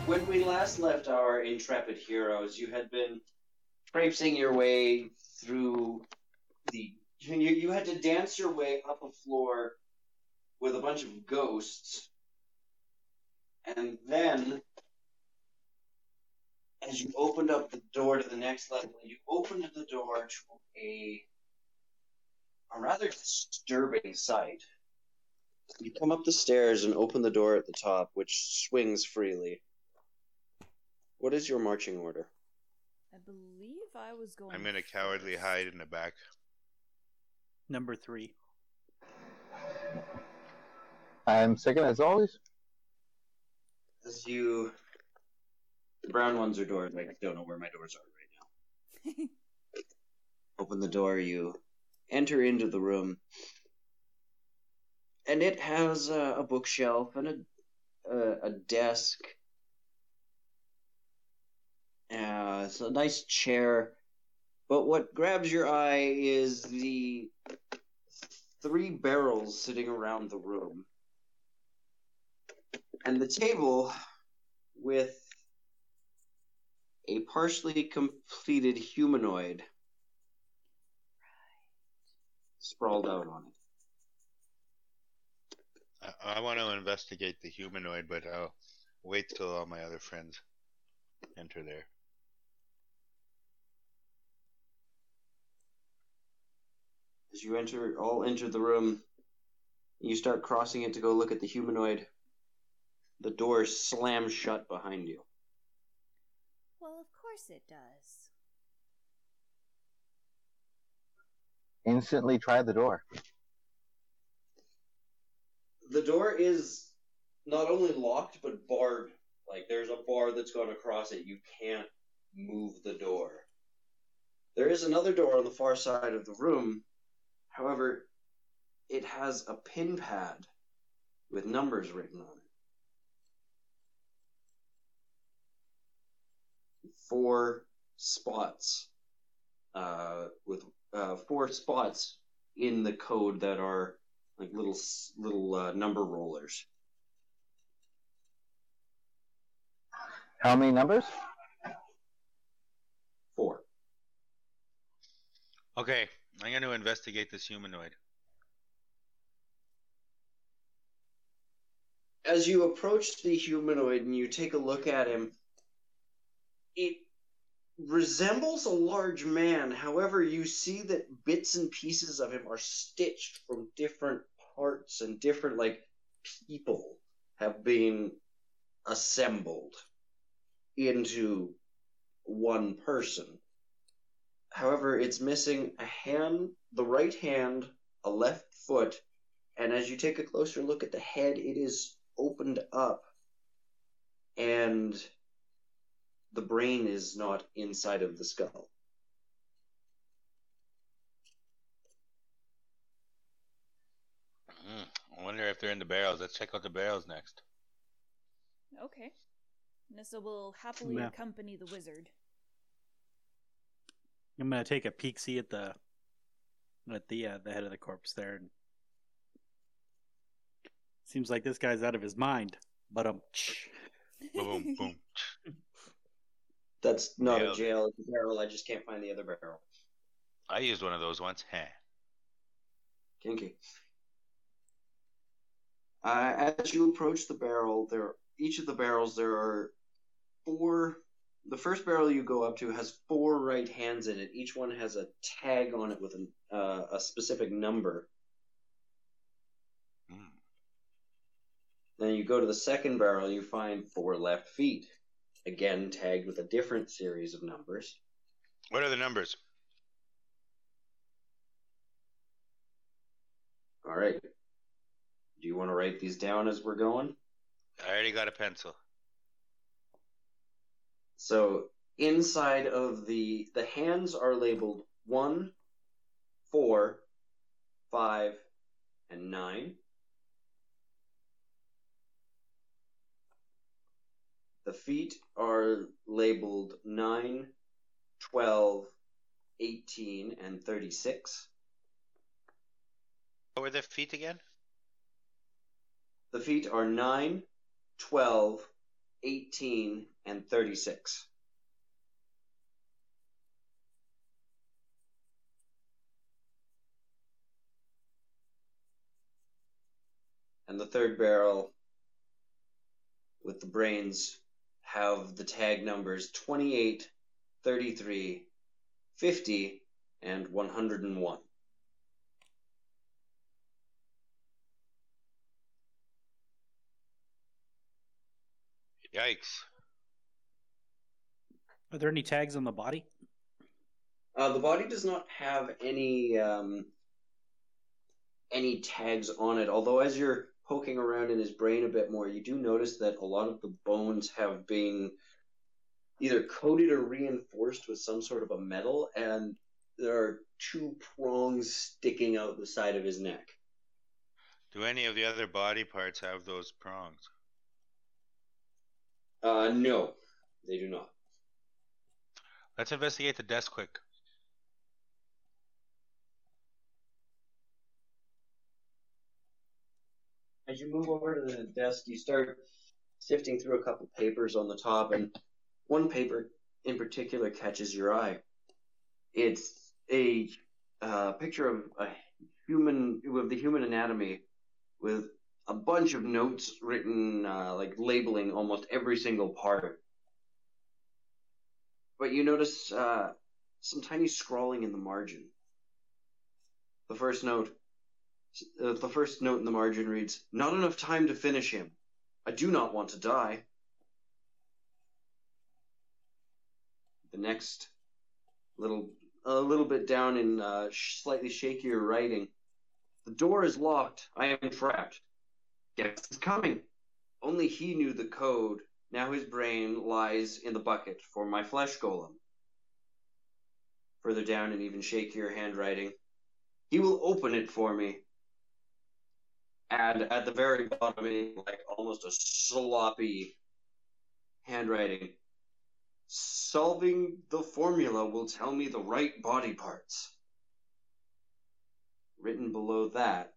When we last left our intrepid heroes, you had been traipsing your way through the... You had to dance your way up a floor with a bunch of ghosts, and then, as you opened up the door to the next level, you opened the door to a rather disturbing sight. You come up the stairs and open the door at the top, which swings freely. What is your marching order? I believe I was going. I'm gonna cowardly hide in the back. Number 3. I'm second as always. As you... The brown ones are doors. I don't know where my doors are right now. Open the door, you enter into the room. And it has a bookshelf and a desk. It's a nice chair. But what grabs your eye is the 3 barrels sitting around the room. And the table with a partially completed humanoid sprawled out on it. I want to investigate the humanoid, but I'll wait till all my other friends enter there. As you all enter the room, you start crossing it to go look at the humanoid. The door slams shut behind you. Well, of course it does. Instantly try the door. The door is not only locked, but barred. Like, there's a bar that's gone across it. You can't move the door. There is another door on the far side of the room. However, it has a pin pad with numbers written on it. 4 spots with 4 spots in the code that are like little number rollers. How many numbers? 4. Okay, I'm going to investigate this humanoid. As you approach the humanoid and you take a look at him, it resembles a large man. However, you see that bits and pieces of him are stitched from different parts, and different, like, people have been assembled into one person. However, it's missing a hand, the right hand, a left foot, and as you take a closer look at the head, it is opened up, and the brain is not inside of the skull. I wonder if they're in the barrels. Let's check out the barrels next. Okay. Nissa will happily accompany the wizard. I'm gonna take a peek-see at the head of the corpse there. And seems like this guy's out of his mind. But Boom, boom. That's not a jail, it's a barrel. I just can't find the other barrel. I used one of those once. Kinky. As you approach the barrel, each of the barrels, there are 4. The first barrel you go up to has 4 right hands in it. Each one has a tag on it with a specific number. Then you go to the second barrel, you find 4 left feet. Again, tagged with a different series of numbers. What are the numbers? All right. Do you want to write these down as we're going? I already got a pencil. So inside of the hands are labeled 1, 4, 5, and 9. The feet are labeled 9, 12, 18, and 36. What were the feet again? The feet are 9, 12, 18, and 36. And the third barrel with the brains have the tag numbers 28, 33, 50, and 101. Yikes. Are there any tags on the body? The body does not have any tags on it, although as you're poking around in his brain a bit more, you do notice that a lot of the bones have been either coated or reinforced with some sort of a metal, and there are 2 prongs sticking out the side of his neck. Do any of the other body parts have those prongs? No, they do not. Let's investigate the desk quick. As you move over to the desk, you start sifting through a couple papers on the top, and one paper in particular catches your eye. It's a picture of the human anatomy with a bunch of notes written, like labeling almost every single part. But you notice some tiny scrawling in the margin. The first note in the margin reads, "Not enough time to finish him. I do not want to die." The next, a little bit down in slightly shakier writing, "The door is locked. I am trapped. Guess is coming. Only he knew the code. Now his brain lies in the bucket for my flesh golem." Further down in even shakier handwriting, "He will open it for me." And at the very bottom, in like almost a sloppy handwriting, "Solving the formula will tell me the right body parts." Written below that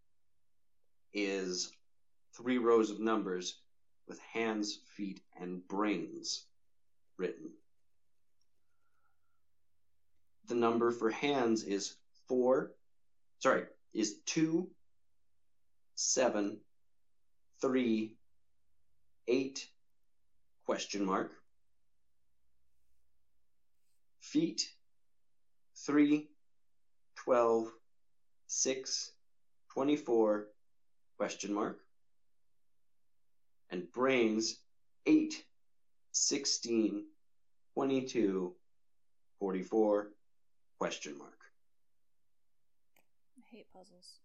is 3 rows of numbers with hands, feet, and brains written. The number for hands is 2, 7, 3, 8, question mark. Feet, 3, 12, 6, 24, question mark. And brains, 8, 16, 22, 44, question mark. I hate puzzles.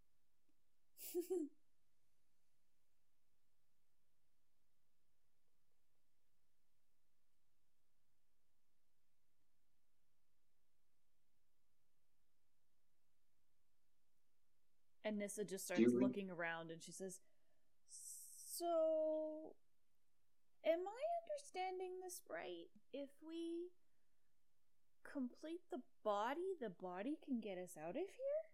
And Nissa just starts looking around and she says, "So, am I understanding this right? If we complete the body can get us out of here?"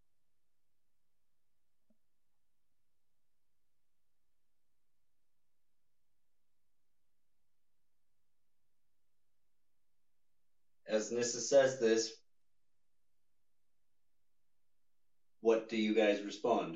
As Nissa says this, what do you guys respond?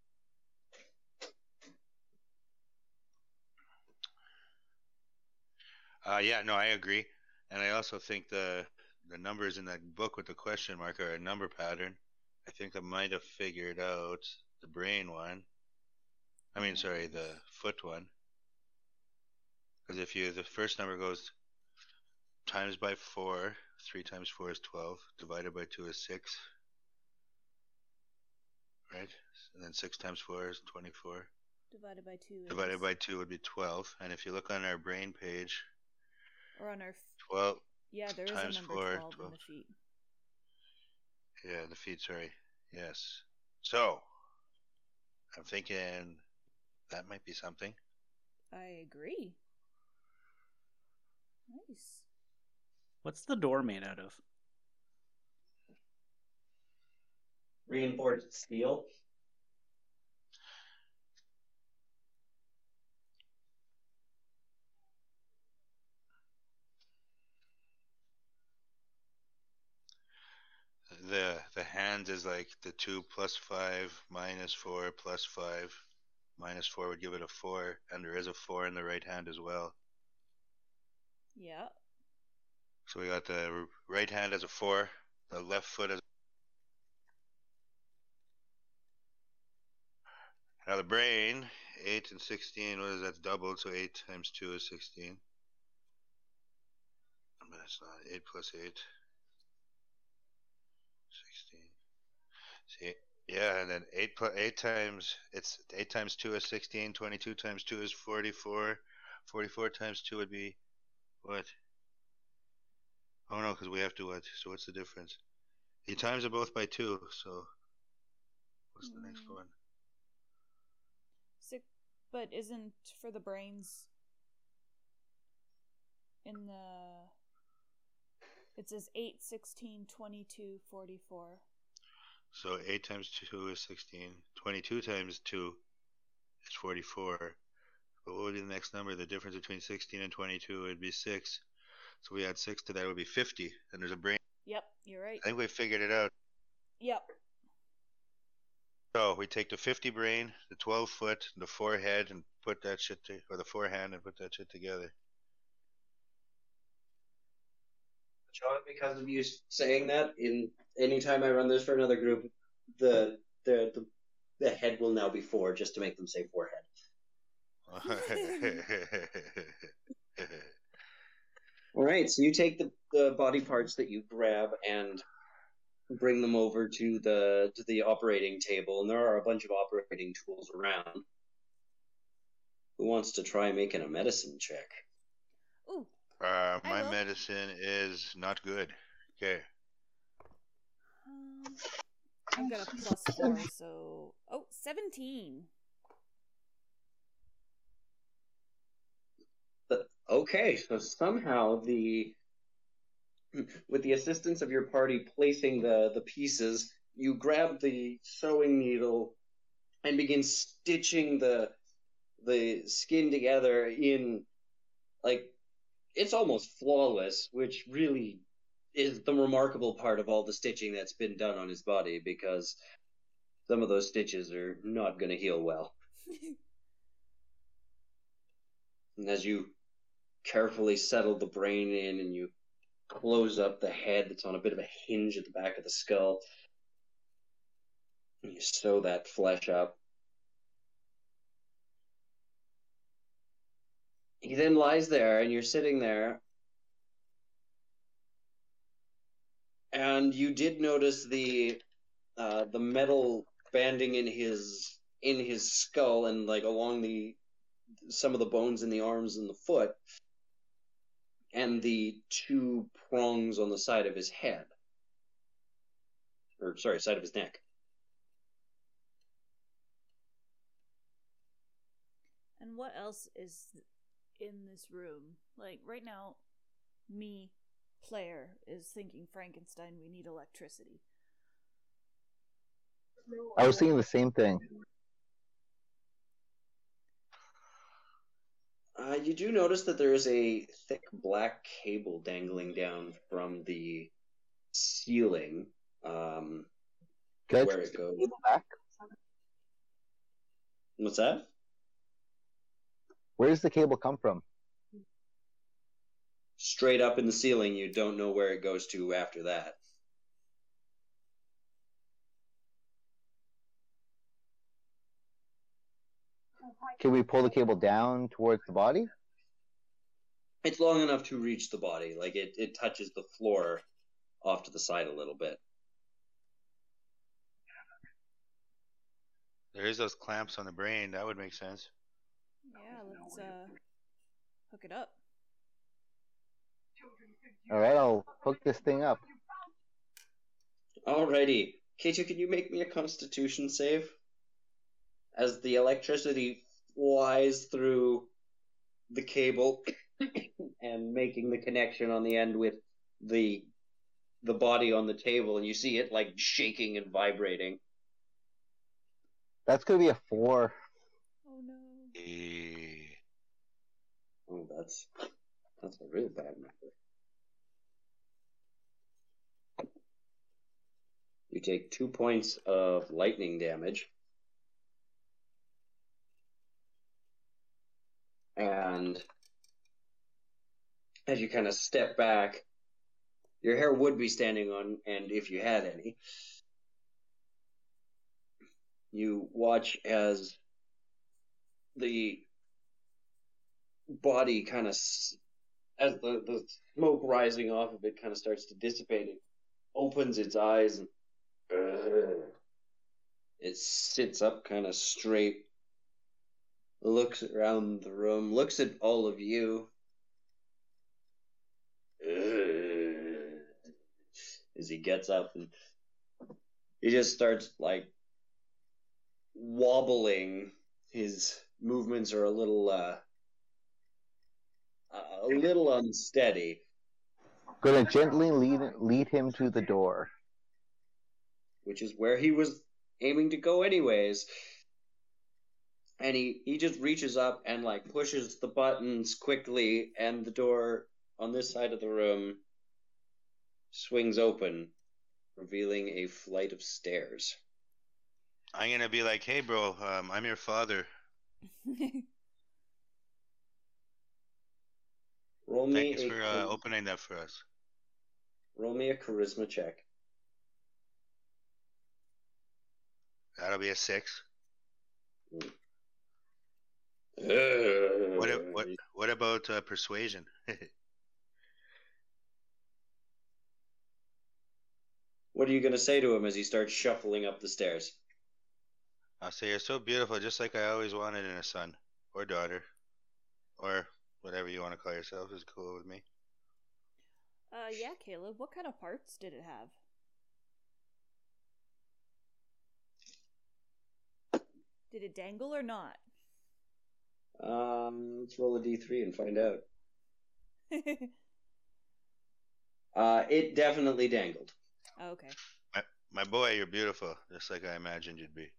Yeah, no, I agree. And I also think the numbers in that book with the question mark are a number pattern. I think I might have figured out the brain one. I mean, sorry, the foot one. Because the first number goes times by 4, 3 times 4 is 12, divided by 2 is 6, right? And then 6 times 4 is 24. Divided by 2 Divided by 2 would be 12. And if you look on our brain page, or on our 12 yeah, there is times a number 4, 12 in the feet. Yeah, the feet, sorry. Yes. So, I'm thinking that might be something. I agree. Nice. What's the door made out of? Reinforced steel. hands is like the 2 plus 5 minus 4 plus 5 minus 4 would give it a 4, and there is a 4 in the right hand as well. Yeah. So we got the right hand as a 4, the left foot as. Now the brain, 8 and 16, what is that? Doubled, so 8 times 2 is 16. But that's not 8 plus 8. 16. See, yeah, and then 8 times, it's 8 times 2 is 16, 22 times 2 is 44. 44 times 2 would be what? Oh no, because we have to what? So what's the difference? You times them both by 2, so what's the next one? Six, but isn't for the brains in the. It says 8, 16, 22, 44. So 8 times 2 is 16. 22 times 2 is 44. But what would be the next number? The difference between 16 and 22 would be 6. So we add 6 to that, it would be 50. And there's a brain. Yep, you're right. I think we figured it out. Yep. So we take the 50 brain, the 12 foot, the 4 head, and put that shit or the 4 hand and put that shit together. John, because of you saying that, in anytime I run this for another group, the head will now be 4, just to make them say forehead. All right, so you take the body parts that you grab and bring them over to the operating table, and there are a bunch of operating tools around. Who wants to try making a medicine check? Ooh. My medicine is not good. Okay. I've got a +4, so 17. Okay, so somehow with the assistance of your party placing the pieces, you grab the sewing needle and begin stitching the skin together in, like, it's almost flawless, which really is the remarkable part of all the stitching that's been done on his body, because some of those stitches are not going to heal well. And as you carefully settle the brain in and you close up the head that's on a bit of a hinge at the back of the skull, and you sew that flesh up, he then lies there, and you're sitting there, and you did notice the metal banding in his skull and like along some of the bones in the arms and the foot, and the 2 prongs on the side of his head, or sorry, side of his neck. And what else is in this room? Like, right now, me, player, is thinking Frankenstein, we need electricity. I was thinking the same thing. You do notice that there is a thick black cable dangling down from the ceiling, where it goes. Back? What's that? Where does the cable come from? Straight up in the ceiling. You don't know where it goes to after that. Can we pull the cable down towards the body? It's long enough to reach the body. Like, it touches the floor off to the side a little bit. There is those clamps on the brain. That would make sense. Yeah, let's hook it up. Alright, I'll hook this thing up. Alrighty. K2, can you make me a constitution save? As the electricity flies through the cable and making the connection on the end with the body on the table, and you see it like shaking and vibrating. That's gonna be a 4. Oh no. Oh, that's a real bad number. You take 2 points of lightning damage. And as you kind of step back, your hair would be standing on end if you had any. You watch as the body kind of, as the smoke rising off of it kind of starts to dissipate, it opens its eyes and it sits up kind of straight, looks around the room, looks at all of you. As he gets up and he just starts like wobbling. His movements are a little unsteady. Gonna gently lead him to the door. Which is where he was aiming to go anyways. And he just reaches up and like pushes the buttons quickly, and the door on this side of the room swings open, revealing a flight of stairs. I'm gonna be like, hey, bro, I'm your father. Roll me Thanks for opening that for us. Roll me a charisma check. That'll be a 6. What about persuasion? What are you going to say to him as he starts shuffling up the stairs? I'll say you're so beautiful, just like I always wanted in a son or daughter, or whatever you want to call yourself is cool with me. Yeah, Caleb, what kind of parts did it have? Did it dangle or not? Let's roll a d3 and find out. It definitely dangled. Oh, okay. My boy, you're beautiful, just like I imagined you'd be.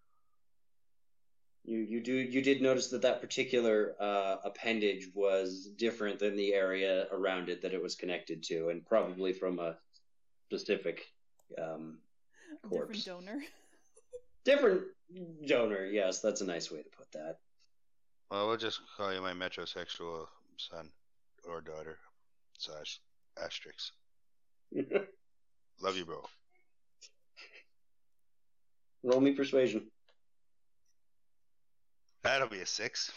You did notice that particular appendage was different than the area around it that it was connected to, and probably from a specific corpse. Different donor. Different donor, yes, that's a nice way to put that. Well, we'll just call you my metrosexual son or daughter / asterisk. Love you, bro. Roll me persuasion. That'll be a 6.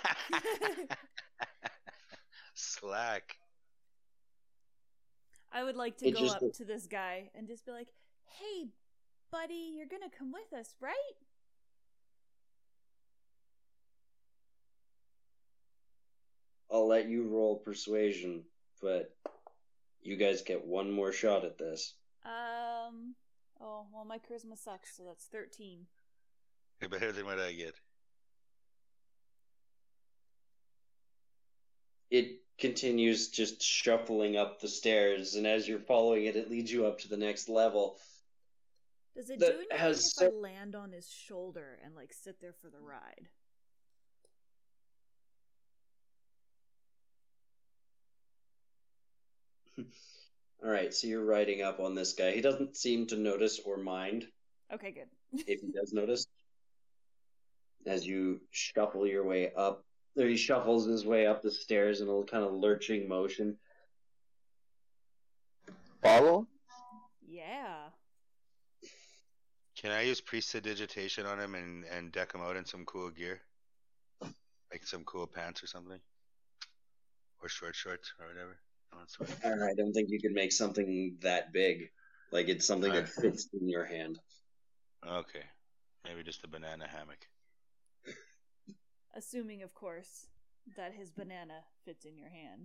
Slack. I would like to go up to this guy and just be like, hey, buddy, you're gonna come with us, right? I'll let you roll persuasion, but you guys get one more shot at this. Oh, well, my charisma sucks, so that's 13. You're better than what I get. It continues just shuffling up the stairs, and as you're following it, it leads you up to the next level. Does it do anything if I land on his shoulder and, like, sit there for the ride? Alright, so you're riding up on this guy. He doesn't seem to notice or mind. Okay, good. If he does notice. As you shuffle your way up. There he shuffles his way up the stairs in a kind of lurching motion. Follow? Yeah. Can I use prestidigitation on him and deck him out in some cool gear? Like some cool pants or something? Or short shorts or whatever? I don't think you could make something that big. Like it's something that fits in your hand. Okay. Maybe just a banana hammock. Assuming, of course, that his banana fits in your hand.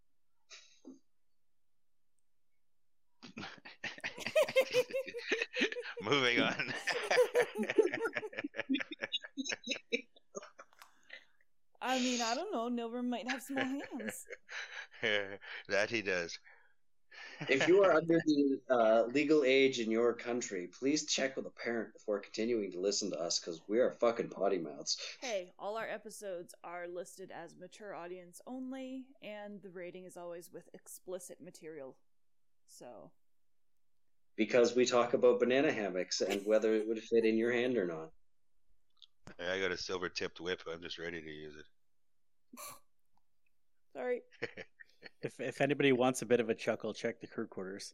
Moving on. I mean, I don't know. Nilbert might have small hands. That he does. If you are under the legal age in your country, please check with a parent before continuing to listen to us, because we are fucking potty mouths. Hey, all our episodes are listed as mature audience only, and the rating is always with explicit material. So, Because we talk about banana hammocks and whether it would fit in your hand or not. I got a silver tipped whip. I'm just ready to use it. Sorry. If anybody wants a bit of a chuckle, check the crew quarters.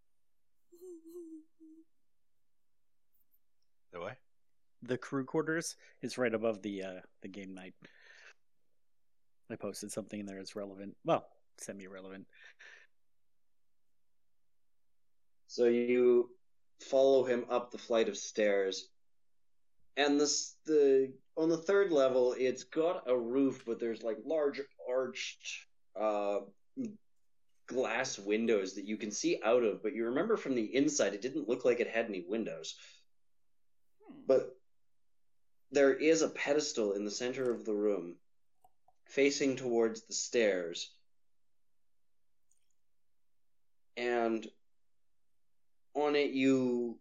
The what? The crew quarters is right above the game night. I posted something in there that's relevant. Well, semi-relevant. So you follow him up the flight of stairs. And on the third level, it's got a roof, but there's like large arched glass windows that you can see out of. But you remember from the inside, it didn't look like it had any windows. But there is a pedestal in the center of the room, facing towards the stairs. And on it, you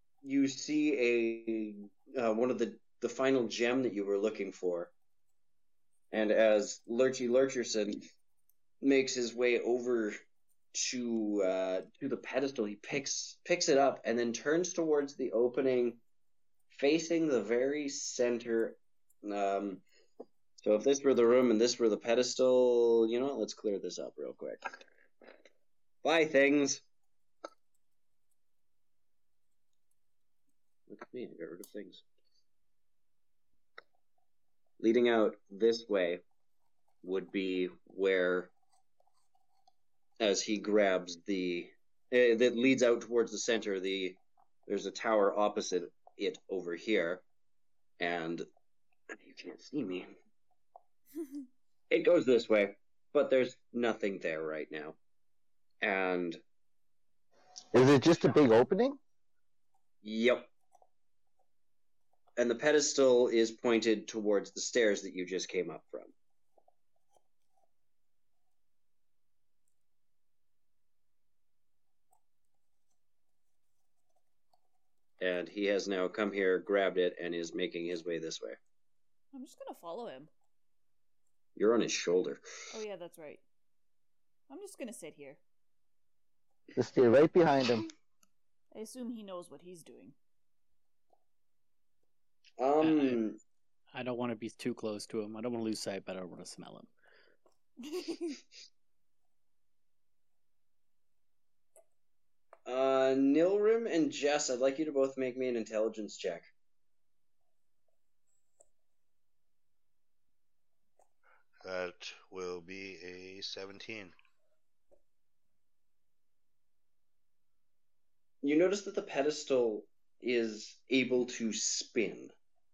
see a one of the final gem that you were looking for. And as Lurchy Lurcherson makes his way over to the pedestal, he picks it up and then turns towards the opening, facing the very center. So if this were the room and this were the pedestal, you know what? Let's clear this up real quick. Bye, things. Look at me, I got rid of things. Leading out this way would be where, as he grabs that leads out towards the center, there's a tower opposite it over here, and you can't see me. It goes this way, but there's nothing there right now. And Is it just a big opening? yep. And the pedestal is pointed towards the stairs that you just came up from. And he has now come here, grabbed it, and is making his way this way. I'm just gonna follow him. You're on his shoulder. Oh yeah, that's right. I'm just gonna sit here. Just stay right behind him. I assume he knows what he's doing. I don't want to be too close to him. I don't want to lose sight, but I don't want to smell him. Nilrim and Jess, I'd like you to both make me an intelligence check. That will be a 17. You notice that the pedestal is able to spin.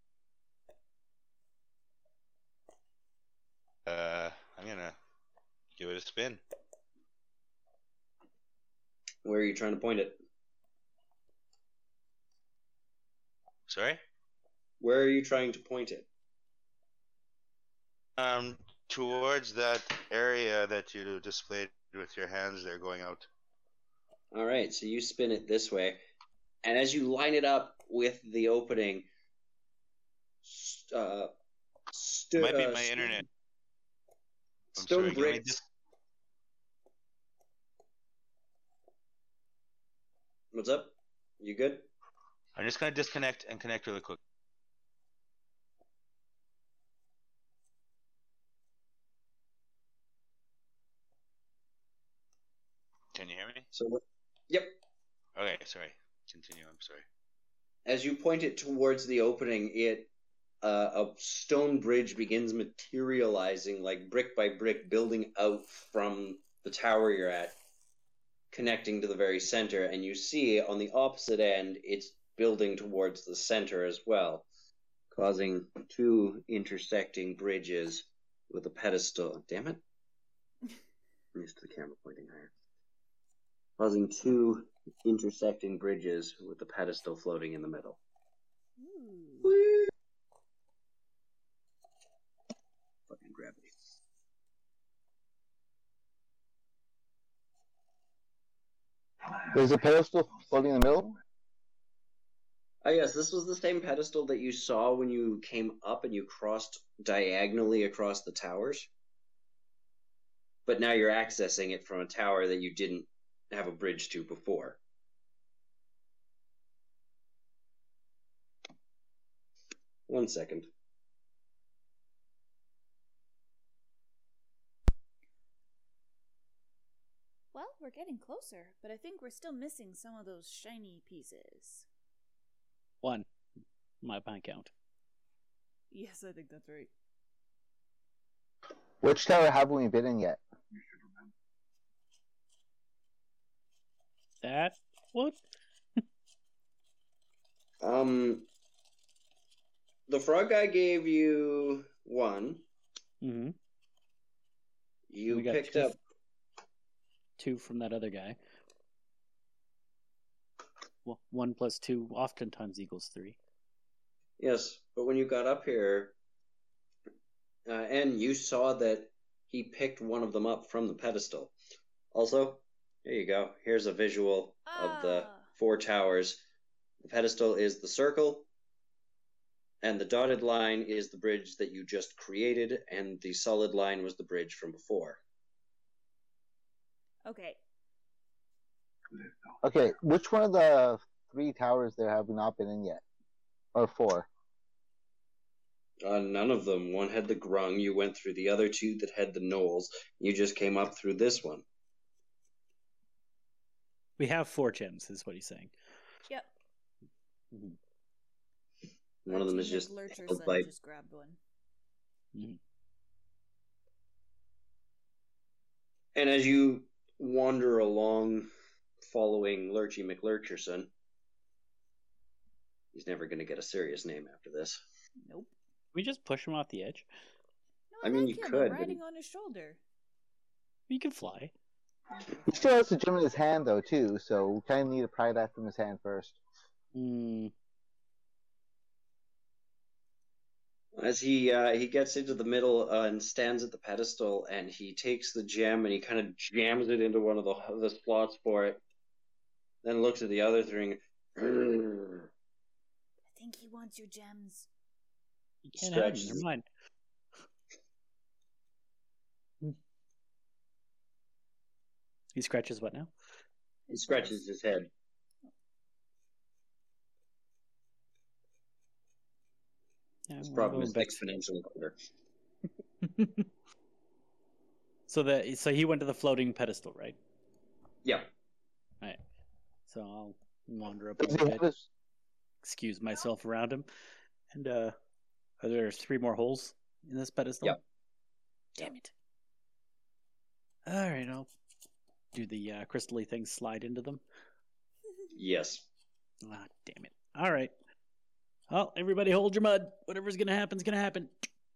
I'm gonna give it a spin. Where are you trying to point it? Sorry? Where are you trying to point it? Towards that area that you displayed with your hands there going out. All right, so you spin it this way, and as you line it up with the opening, Might be my internet. I'm stone sorry, bricks. What's up? You good? I'm just gonna disconnect and connect really quick. Can you hear me? So, yep. Okay, sorry. Continue. I'm sorry. As you point it towards the opening, a stone bridge begins materializing, like brick by brick, building out from the tower you're at, connecting to the very center. And you see on the opposite end, it's building towards the center as well, causing two intersecting bridges with a pedestal. Damn it. I'm used to the camera pointing higher. Causing two intersecting bridges with the pedestal floating in the middle. Whee! Fucking gravity. There's a pedestal floating in the middle? Yes, this was the same pedestal that you saw when you came up and you crossed diagonally across the towers. But now you're accessing it from a tower that you didn't have a bridge to before. 1 second. Well, we're getting closer, but I think we're still missing some of those shiny pieces. 1. My count. Yes, I think that's right. Which tower haven't we been in yet? That? What? The frog guy gave you 1. Mm-hmm. You We got picked 2 up 2 from that other guy. Well, 1 plus 2 oftentimes equals 3. Yes, but when you got up here, and you saw that he picked one of them up from the pedestal. Also, there you go. Here's a visual of the 4 towers. The pedestal is the circle, and the dotted line is the bridge that you just created, and the solid line was the bridge from before. Okay. Okay, which one of the 3 towers there have we not been in yet? Or 4? None of them. One had the grung. You went through the other 2 that had the knolls. You just came up through this one. We have 4 gems, is what he's saying. Yep. One of them is just held by... just grabbed one. Mm-hmm. And as you wander along following Lurchy McLurcherson, he's never going to get a serious name after this. Nope. We just push him off the edge. No, I mean, like you him. could, I'm riding but... on his shoulder. He can fly. He still has the gem in his hand, though, too, so we kind of need to pry that from his hand first. As he gets into the middle and stands at the pedestal, and he takes the gem and he kind of jams it into one of the slots for it, then looks at the other thing. I think he wants your gems. You can't have them. Never mind. He scratches what now? He scratches his head. Yeah, His problem is exponentially quicker. So he went to the floating pedestal, right? Yeah. Right. So I'll wander up a little bit, excuse myself around him, and are there 3 more holes in this pedestal? Yeah. Damn it. All right, I'll do the crystally things slide into them. Yes. Ah, damn it. All right. Well, everybody hold your mud. Whatever's going to happen is going to happen.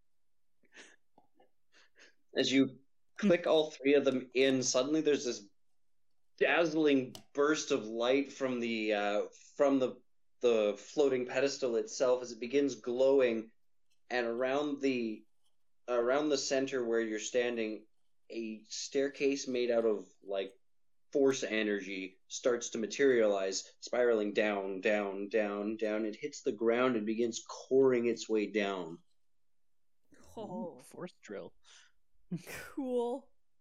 As you click all 3 of them in, suddenly there's this dazzling burst of light from the floating pedestal itself as it begins glowing, and around the center where you're standing, a staircase made out of like force energy starts to materialize, spiraling down, down, down, down. It hits the ground and begins coring its way down. Oh, force drill. Cool.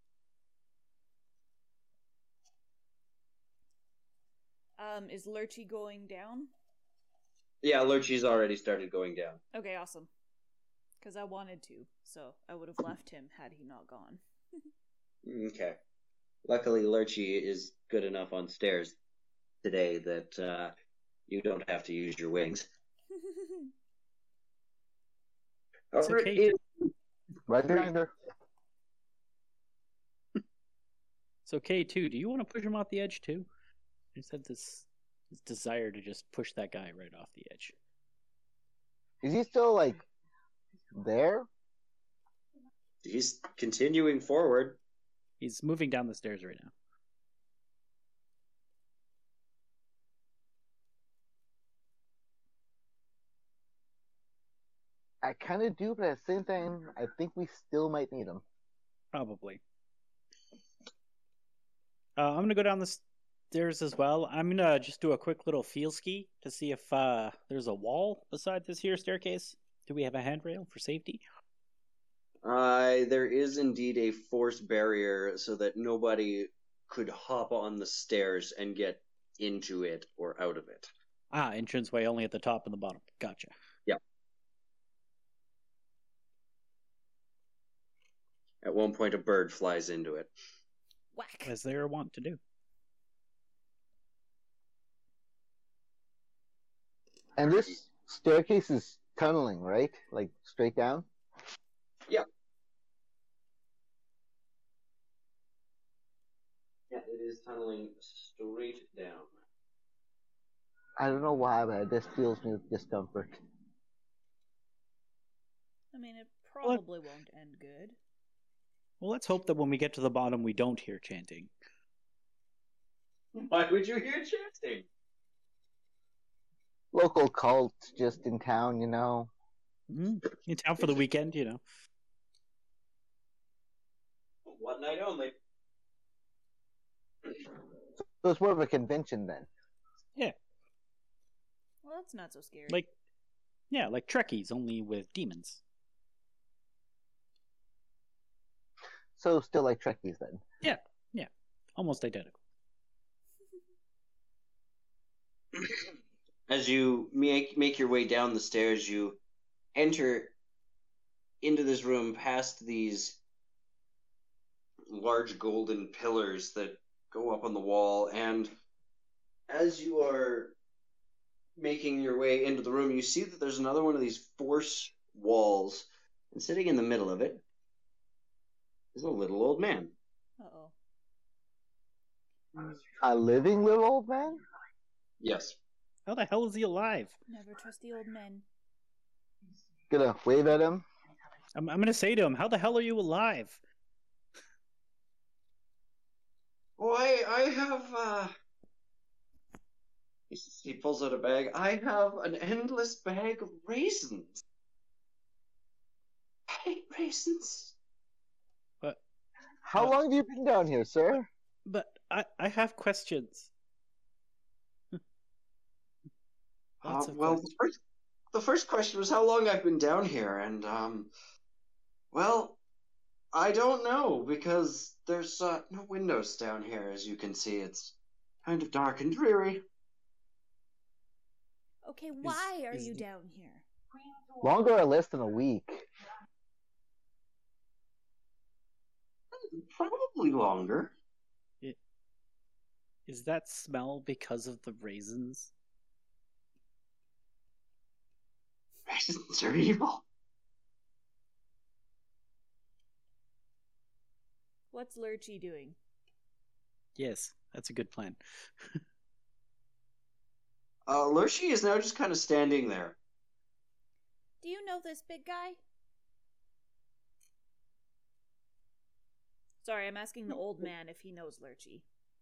Is Lurchy going down? Yeah, Lurchy's already started going down. Okay, awesome. Because I wanted to, so I would have left him had he not gone. Okay. Luckily, Lurchy is good enough on stairs today that you don't have to use your wings. It's okay. Right behind her. So K2, do you want to push him off the edge too? I just have this desire to just push that guy right off the edge. Is he still, like, there? He's continuing forward. He's moving down the stairs right now. I kind of do, but at the same time, I think we still might need him. Probably. I'm going to go down the stairs as well. I'm going to just do a quick little feel ski to see if there's a wall beside this here staircase. Do we have a handrail for safety? There is indeed a force barrier so that nobody could hop on the stairs and get into it or out of it. Ah, entranceway only at the top and the bottom. Gotcha. Yeah. At one point, a bird flies into it. Whack. As they are wont to do. And this staircase is tunneling, right? Like straight down? Yeah, it is tunneling straight down. I don't know why, but this fills me with discomfort. I mean, it probably won't end good. Well, let's hope that when we get to the bottom, we don't hear chanting. Why would you hear chanting? Local cult just in town, you know. In town for the weekend, you know. One night only. So it's more of a convention then. Well, that's not so scary. Like Trekkies, only with demons. So still like Trekkies then. Yeah. Almost identical. As you make your way down the stairs, you enter into this room past these large golden pillars that go up on the wall, and as you are making your way into the room, you see that there's another one of these force walls, and sitting in the middle of it is a little old man. Uh-oh. A living little old man? Yes. How the hell is he alive? Never trust the old men. Gonna wave at him. I'm gonna say to him, how the hell are you alive? Oh, I have, he pulls out a bag. I have an endless bag of raisins. I hate raisins. But How long have you been down here, sir? I have questions. Lots of Well, questions. the first question was how long I've been down here, and, well, I don't know, because there's, no windows down here, as you can see. It's kind of dark and dreary. Okay, why are is you the- down here? Longer or less than a week? Probably longer. Is that smell because of the raisins? Raisins are evil. What's Lurchy doing? Yes, that's a good plan. Lurchy is now just kind of standing there. Do you know this big guy? Sorry, I'm asking the old man if he knows Lurchy.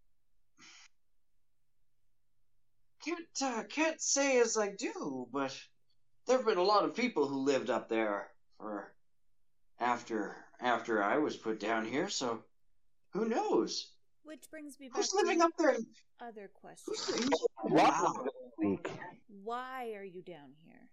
Can't say as I do, but there have been a lot of people who lived up there for after I was put down here, so who knows? Which brings me back Who's to living up there? other Who's questions. living Lots Wow. of a week. Why are you down here?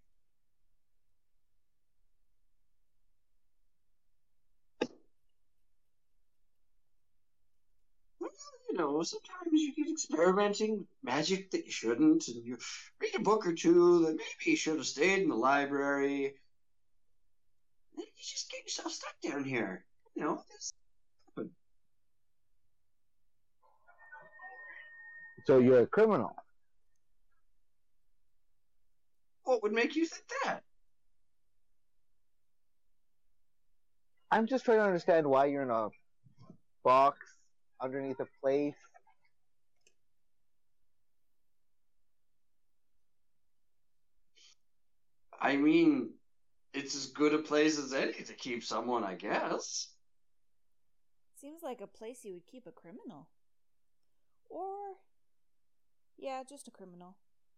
Well, you know, sometimes you get experimenting with magic that you shouldn't, and you read a book or two that maybe you should have stayed in the library. And then you just get yourself stuck down here. You know, this happened. So you're a criminal. What would make you think that? I'm just trying to understand why you're in a box underneath a place. I mean, it's as good a place as any to keep someone, I guess. Seems like a place you would keep a criminal. Or, yeah, just a criminal.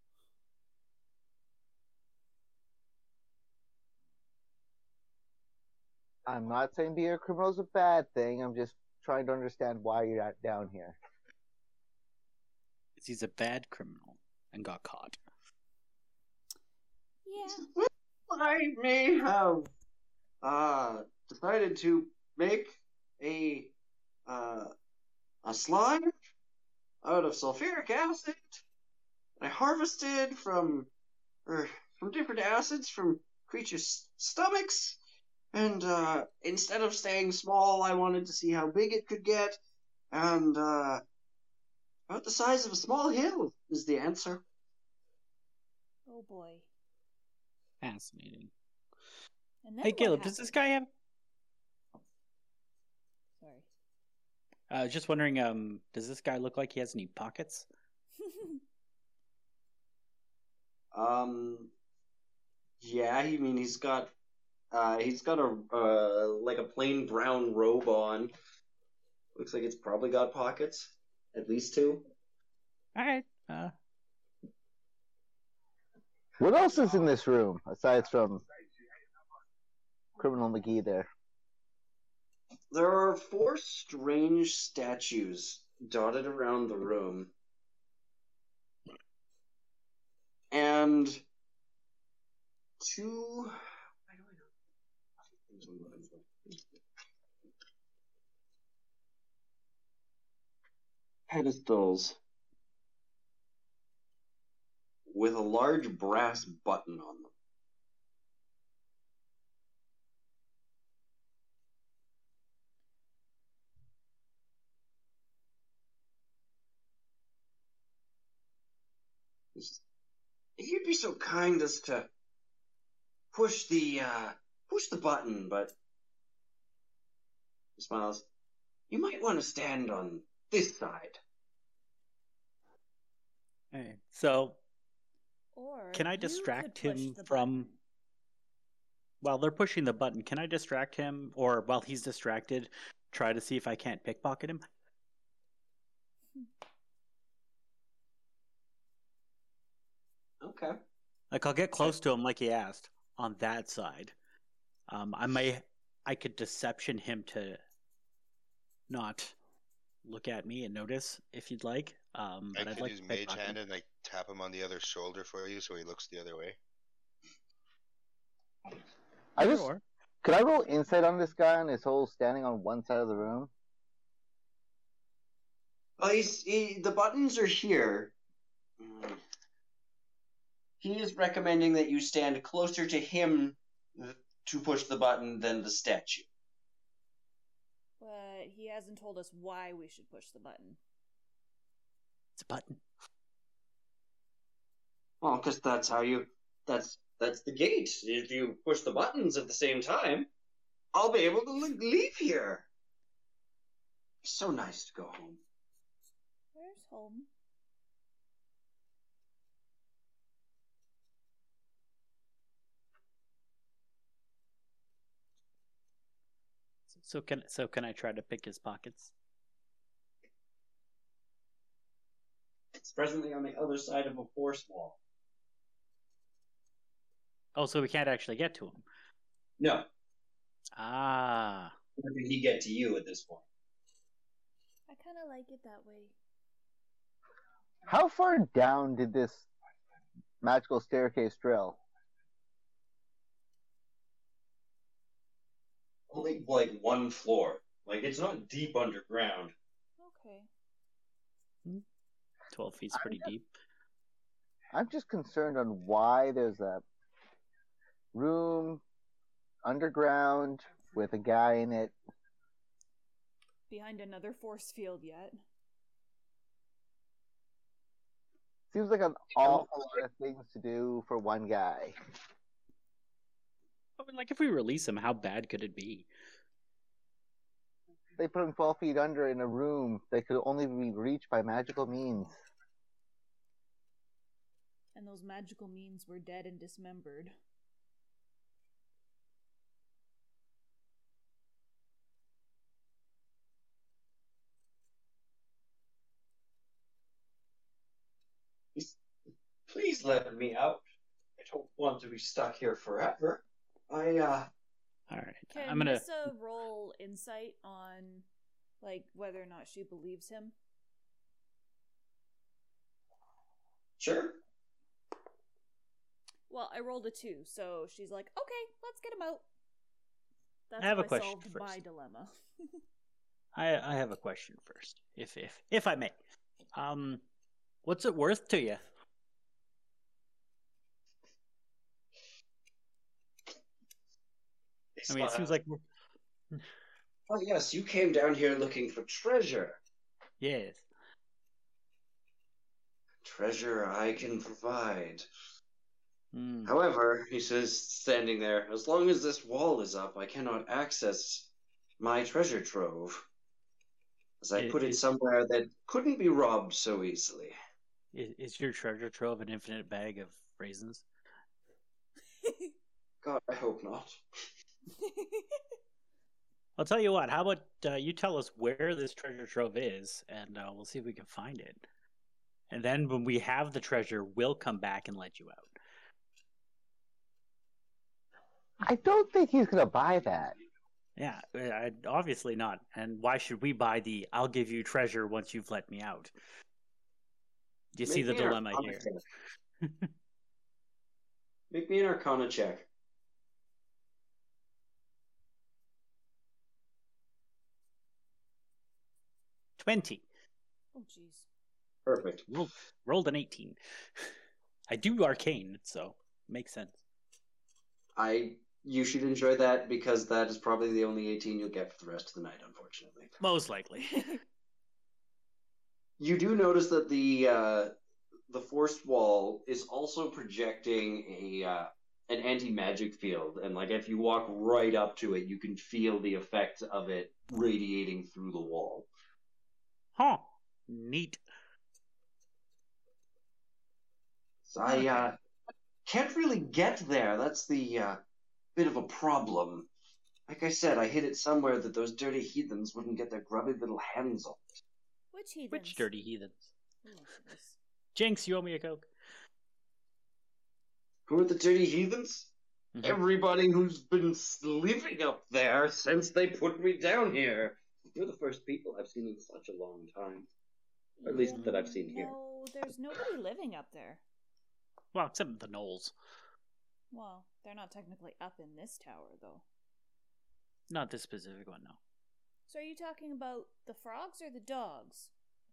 I'm not saying being a criminal is a bad thing. I'm just trying to understand why you're not down here. He's a bad criminal and got caught. Yeah. Well, I may have decided to make a slime out of sulfuric acid. I harvested from different acids from creatures' stomachs, And instead of staying small, I wanted to see how big it could get. And about the size of a small hill is the answer. Oh boy. Fascinating. And then Hey, what Caleb, does this guy have? Sorry. Just wondering, does this guy look like he has any pockets? Yeah, I mean he's got a like a plain brown robe on. Looks like it's probably got pockets, at least two. All right. What else is in this room aside from Criminal McGee there? There are 4 strange statues dotted around the room. And 2 pedestals with a large brass button on them. If you'd be so kind as to push the button, but he smiles. You might want to stand on this side. All right. So, Or can I you distract could push him the from? button. While they're pushing the button, can I distract him, or while he's distracted, try to see if I can't pickpocket him? Okay. Like I'll get close to him, like he asked, on that side. I could deception him to not look at me and notice if you'd like. I But I'd could like use to Mage pickpocket Hand him. and like tap him on the other shoulder for you so he looks the other way. Sure. Could I roll insight on this guy on his whole standing on one side of the room? Well, the buttons are here. He is recommending that you stand closer to him to push the button than the statue. But he hasn't told us why we should push the button. It's a button. Well, because that's the gate. If you push the buttons at the same time, I'll be able to leave here. It's so nice to go home. Where's home? So can I try to pick his pockets? It's presently on the other side of a force wall. Oh, so we can't actually get to him. No. Ah. Or did he get to you at this point? I kind of like it that way. How far down did this magical staircase drill? Only like 1 floor. Like it's not deep underground. Okay. 12 feet's pretty deep. I'm just concerned on why there's a room underground with a guy in it. Behind another force field yet. Seems like an awful lot of things to do for one guy. I mean, like if we release him, how bad could it be? They put him 12 feet under in a room that could only be reached by magical means. And those magical means were dead and dismembered. Please let me out. I don't want to be stuck here forever. All right. Can I'm gonna. Nissa roll insight on, like, whether or not she believes him? Sure. Well, I rolled a 2, so she's like, okay, let's get him out. That's I have how a question solved first. my dilemma. I have a question first, if I may. What's it worth to you? I mean, it seems like we're... Oh, yes, you came down here looking for treasure. Yes. Treasure I can provide. Hmm. However, he says, standing there, as long as this wall is up, I cannot access my treasure trove, as I put it somewhere that couldn't be robbed so easily. Is your treasure trove an infinite bag of raisins? God, I hope not. I'll tell you what. How about you tell us where this treasure trove is, and we'll see if we can find it. And then when we have the treasure, we'll come back and let you out. I don't think he's gonna buy that. Yeah, obviously not. And why should we buy the "I'll give you treasure once you've let me out"? You see the dilemma here. Make me an Arcana check. 20. Oh, jeez. Perfect. Rolled an 18. I do arcane, so makes sense. You should enjoy that because that is probably the only 18 you'll get for the rest of the night, unfortunately. Most likely. You do notice that the forced wall is also projecting an anti-magic field, and like if you walk right up to it, you can feel the effect of it radiating through the wall. Huh. Neat. So I can't really get there. That's the bit of a problem. Like I said, I hid it somewhere that those dirty heathens wouldn't get their grubby little hands on it. Which heathens? Which dirty heathens? Oh, goodness. Jinx, you owe me a Coke. Who are the dirty heathens? Mm-hmm. Everybody who's been living up there since they put me down here. You're the first people I've seen in such a long time. Or at least that I've seen here. No, there's nobody living up there. Well, except the gnolls. Well, they're not technically up in this tower, though. Not this specific one, no. So are you talking about the frogs or the dogs?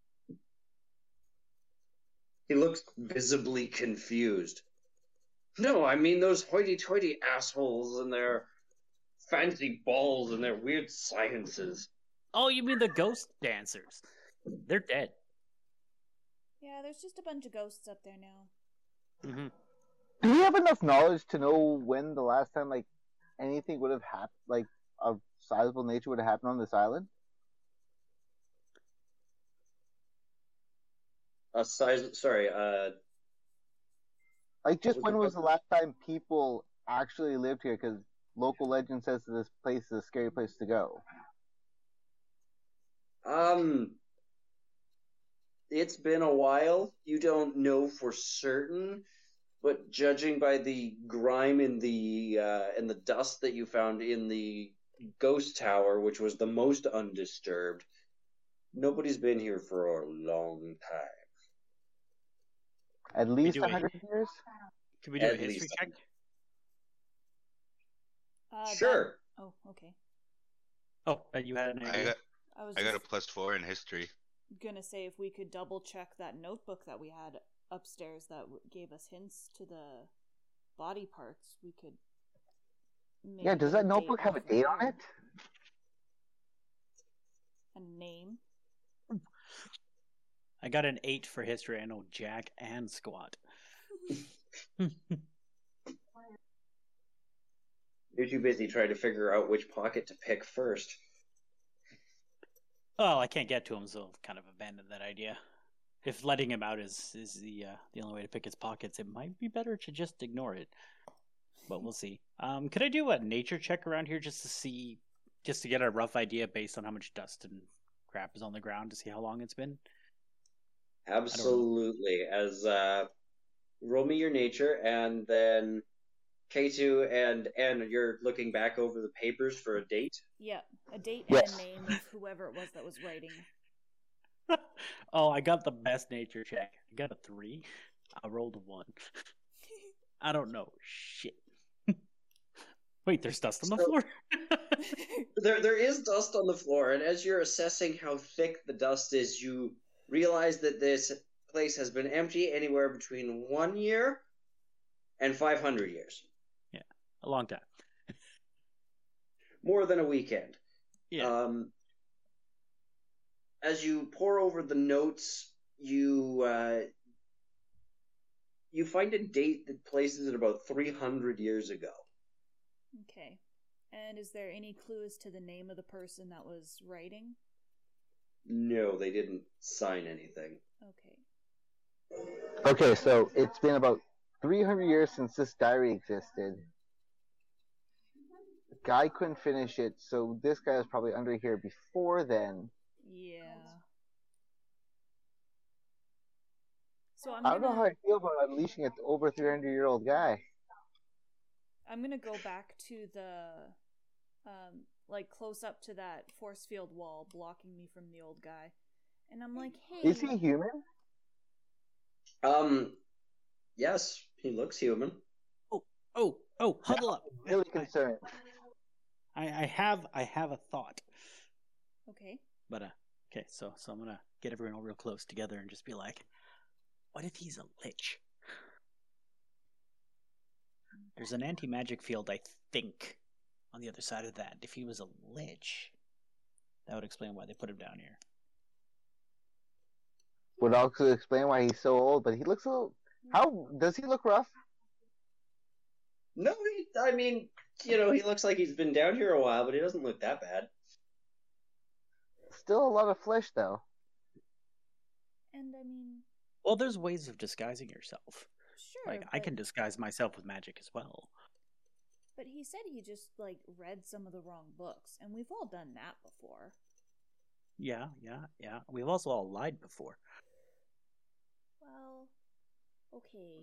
He looks visibly confused. No, I mean those hoity-toity assholes and their fancy balls and their weird sciences. Oh, you mean the ghost dancers? They're dead. Yeah, there's just a bunch of ghosts up there now. Mm-hmm. Do we have enough knowledge to know when the last time like anything would have happened, like of sizable nature would have happened on this island? Like just when was the last time people actually lived here? Because local legend says that this place is a scary place to go. It's been a while. You don't know for certain, but judging by the grime in the dust that you found in the ghost tower, which was the most undisturbed, nobody's been here for a long time. At least 100 years? Can we do a history check? Sure. Oh, okay. Oh, you had an idea? I got a +4 in history. Gonna say if we could double check that notebook that we had upstairs that gave us hints to the body parts, we could. Yeah, does that notebook have a date on it? A name. I got an 8 for history. I know Jack and Squat. You're too busy trying to figure out which pocket to pick first. Well, I can't get to him, so I've kind of abandoned that idea. If letting him out is the only way to pick his pockets, it might be better to just ignore it. But we'll see. Could I do a nature check around here just to get a rough idea based on how much dust and crap is on the ground to see how long it's been? Absolutely. As roll me your nature, and then K2 and N, you're looking back over the papers for a date. Yeah, a date and a name of whoever it was that was writing. Oh, I got the best nature check. I got a 3. I rolled a 1. I don't know shit. Wait, there's dust on the floor? There is dust on the floor, and as you're assessing how thick the dust is, you realize that this place has been empty anywhere between 1 year and 500 years. Yeah, a long time. more than a weekend. Yeah. As you pore over the notes, you find a date that places it about 300 years ago. Okay. And is there any clue as to the name of the person that was writing? No, they didn't sign anything. Okay. Okay, so it's been about 300 years since this diary existed. The guy couldn't finish it, so this guy was probably under here before then. Yeah. So I don't know how I feel about unleashing an over 300-year-old guy. I'm gonna go back to the like close up to that force field wall blocking me from the old guy. And I'm like, hey, Is he human? Yes, he looks human. Oh, huddle up. I'm really concerned. I have a thought. Okay. But okay, so I'm gonna get everyone all real close together and just be like, what if he's a lich? There's an anti-magic field, I think, on the other side of that. If he was a lich, that would explain why they put him down here. Would also explain why he's so old, but he looks a little... How... Does he look rough? No, I mean, he looks like he's been down here a while, but he doesn't look that bad. Still a lot of flesh, though. And I mean... Well, there's ways of disguising yourself. Sure, Like, I can disguise myself with magic as well. But he said he just, like, read some of the wrong books, and we've all done that before. Yeah. We've also all lied before. Well, okay.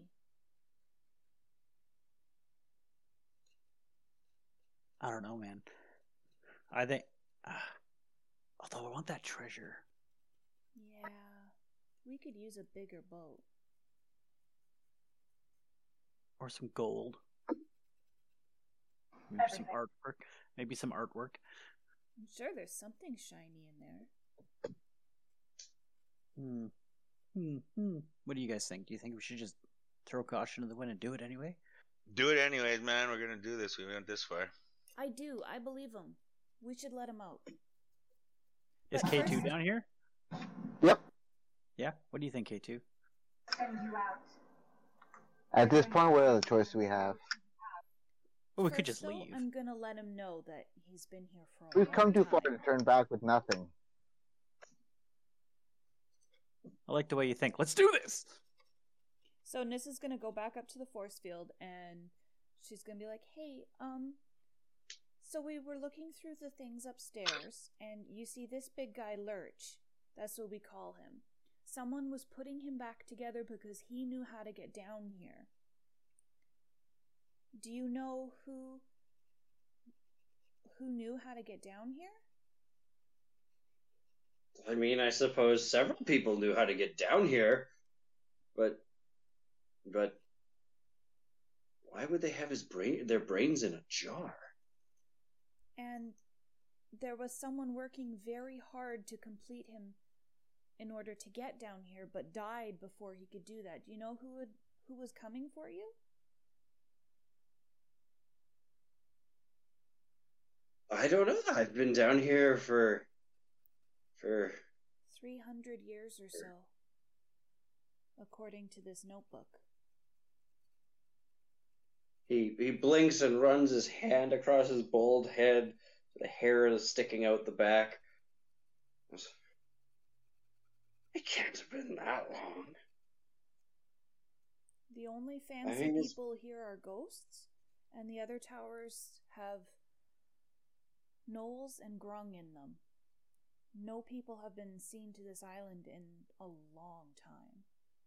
I don't know, man. I think... although I want that treasure. Yeah. We could use a bigger boat. Or some gold. Maybe some artwork. I'm sure there's something shiny in there. What do you guys think? Do you think we should just throw caution to the wind and do it anyway? Do it anyways, man. We're gonna do this. We went this far. I do. I believe him. We should let him out. Is But K2 first- down here? Yep. Yeah? What do you think, K2? At this point, what other choice do we have? Well, we could First, just though, leave. I'm gonna let him know that he's been here for a We've long come too far time. to turn back with nothing. I like the way you think. Let's do this! So Nissa's gonna go back up to the force field and she's gonna be like, hey, so we were looking through the things upstairs and you see this big guy Lurch. That's what we call him. Someone was putting him back together because he knew how to get down here. Do you know who knew how to get down here? I mean, I suppose several people knew how to get down here, but why would they have their brains in a jar? And there was someone working very hard to complete him in order to get down here, but died before he could do that. Do you know who was coming for you? I don't know. I've been down here for 300 years or so, according to this notebook. He blinks and runs his hand across his bald head. The hair is sticking out the back. It can't have been that long. The only fancy people here are ghosts, and the other towers have gnolls and grung in them. No people have been seen to this island in a long time.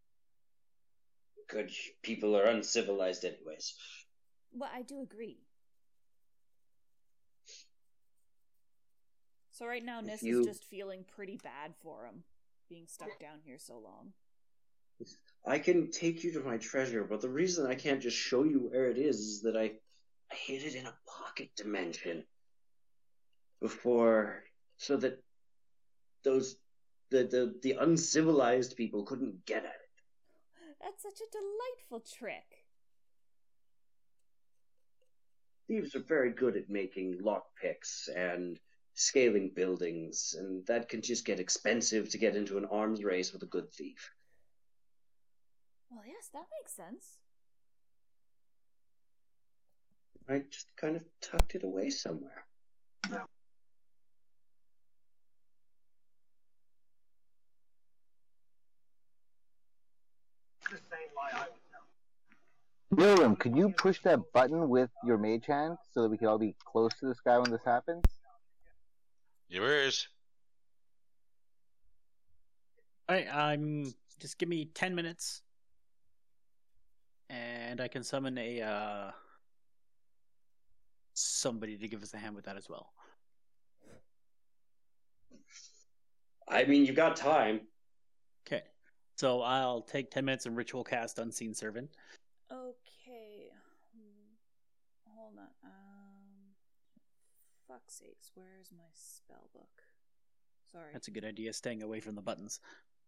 Good people are uncivilized anyways. Well, I do agree. So right now, Nis is just feeling pretty bad for him, being stuck down here so long. I can take you to my treasure, but the reason I can't just show you where it is that I hid it in a pocket dimension before, so that the uncivilized people couldn't get at it. That's such a delightful trick. thieves are very good at making lockpicks and scaling buildings, and that can just get expensive to get into an arms race with a good thief. Well, yes, that makes sense. I just kind of tucked it away somewhere. Miriam, could you push that button with your mage hand so that we can all be close to this guy when this happens? Yours. All right, just give me 10 minutes, and I can summon a somebody to give us a hand with that as well. I mean, you've got time. Okay, so I'll take 10 minutes and ritual cast Unseen Servant. Okay. Hold on. Fuck's sakes, where's my spell book? Sorry. That's a good idea, staying away from the buttons.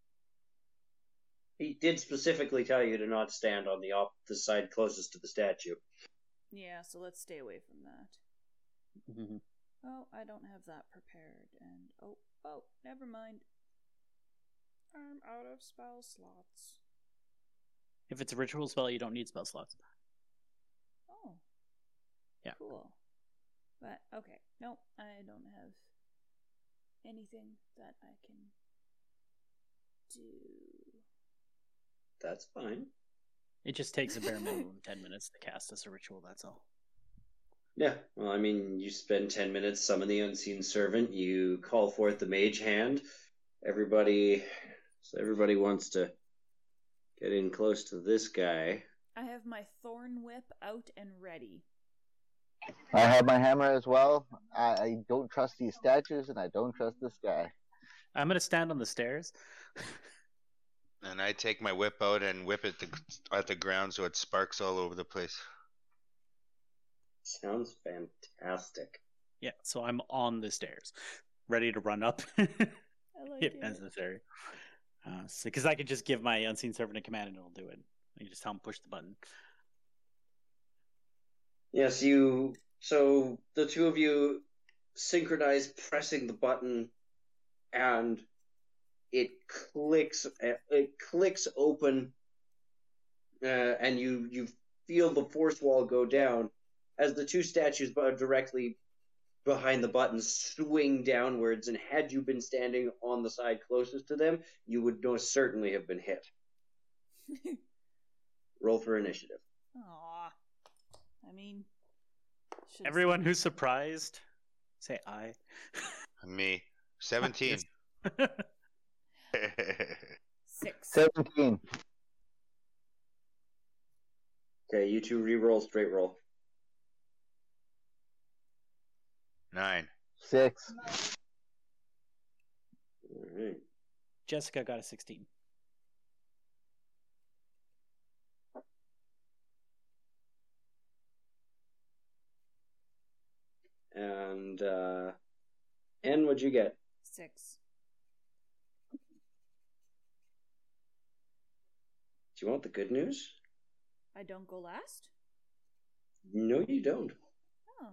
He did specifically tell you to not stand on the side closest to the statue. Yeah, so let's stay away from that. Mm-hmm. Oh, I don't have that prepared. And oh, never mind. I'm out of spell slots. If it's a ritual spell, you don't need spell slots. Oh. Yeah. Cool. But, okay. Nope, I don't have anything that I can do. That's fine. It just takes a bare minimum of 10 minutes to cast as a ritual, that's all. Yeah, well, I mean, you spend 10 minutes, summon the Unseen Servant, you call forth the Mage Hand. Everybody wants to get in close to this guy. I have my Thorn Whip out and ready. I have my hammer as well. I don't trust these statues, and I don't trust this guy. I'm going to stand on the stairs. And I take my whip out and whip it at the ground so it sparks all over the place. Sounds fantastic. Yeah, so I'm on the stairs, ready to run up I like if it. necessary. Because I could just give my Unseen Servant a command and it'll do it. You just tell him push the button. Yes, so the two of you synchronize pressing the button, and it clicks open, and you feel the force wall go down as the two statues directly behind the button swing downwards, and had you been standing on the side closest to them, you would most certainly have been hit. Roll for initiative. Aw. I mean... Everyone who's surprised, say aye. Me. 17. 6. 17. Okay, you two re-roll, straight roll. 9. 6. All right. Jessica got a 16. And N, what'd you get? 6. Do you want the good news? I don't go last? No, you don't. Oh.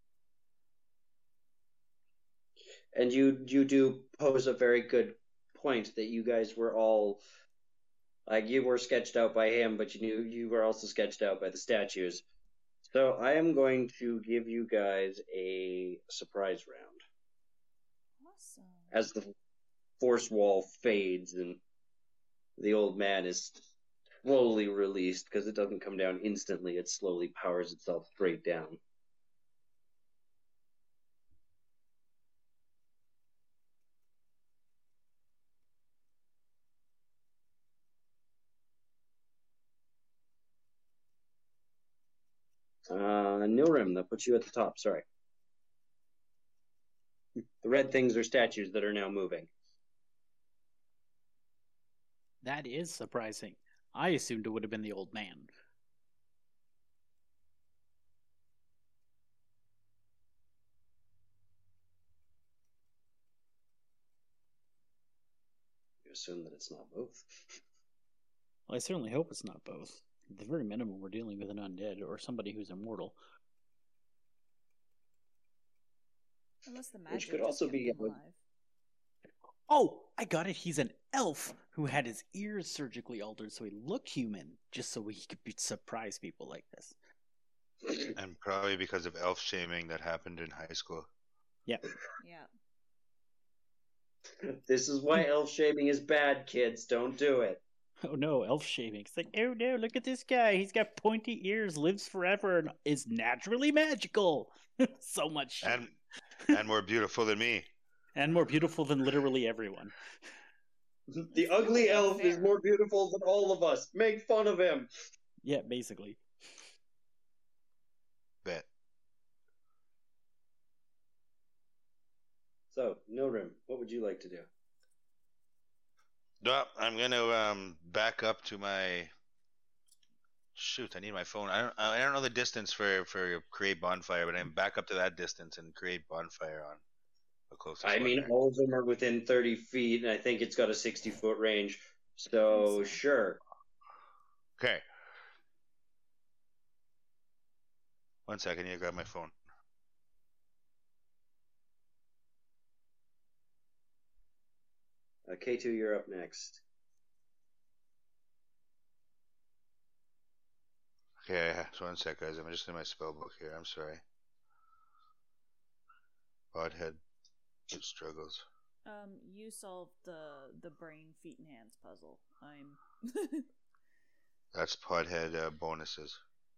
And you do pose a very good point that you guys were all, like, you were sketched out by him, but you knew you were also sketched out by the statues. So I am going to give you guys a surprise round. Awesome. As the force wall fades and the old man is slowly released, because it doesn't come down instantly, it slowly powers itself straight down. Nilrim, that puts you at the top, sorry. The red things are statues that are now moving. That is surprising. I assumed it would have been the old man. You assume that it's not both. Well, I certainly hope it's not both. At the very minimum, we're dealing with an undead or somebody who's immortal. Unless the Which magic could just also kept be him like- alive. Oh, I got it. He's an elf who had his ears surgically altered so he looked human, just so he could surprise people like this. And probably because of elf shaming that happened in high school. Yeah. This is why elf shaming is bad, kids. Don't do it. Oh no, elf shaming. It's like, oh no, look at this guy. He's got pointy ears, lives forever, and is naturally magical. So much shit. And more beautiful than me. And more beautiful than literally everyone. The ugly really elf is unfair. more beautiful than all of us. Make fun of him. Yeah, basically. Bet. So, Nilrim, what would you like to do? No, I'm gonna back up to my. Shoot, I need my phone. I don't know the distance for create bonfire, but I'm back up to that distance and create bonfire on the closest. I one mean, there. all of them are within 30 feet, and I think it's got a 60-foot range. So, sure. Okay. 1 second, I need to grab my phone. K2, you're up next. Okay, so 1 sec, guys. I'm just in my spell book here. I'm sorry. Podhead. It struggles. You solved the brain, feet, and hands puzzle. I'm. That's Podhead bonuses.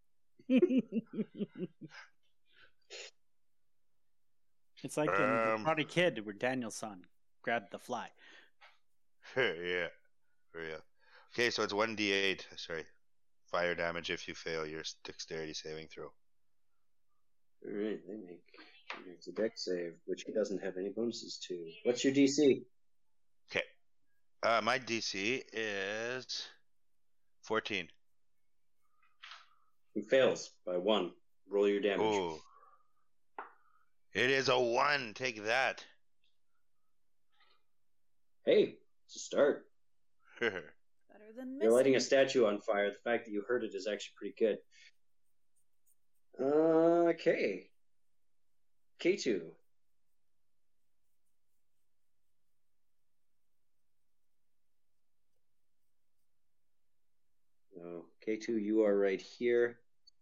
It's like in the Karate Kid where Daniel's son grabbed the fly. Yeah. For real. Okay, so it's 1d8. Sorry. Fire damage if you fail your dexterity saving throw. Alright, they make it's a dex save, which he doesn't have any bonuses to. What's your DC? Okay. My DC is 14. He fails by 1. Roll your damage. Oh. It is a 1. Take that. Hey, it's a start. Better than missing. You're lighting a statue on fire. The fact that you heard it is actually pretty good. Okay. K2. No, K2, you are right here.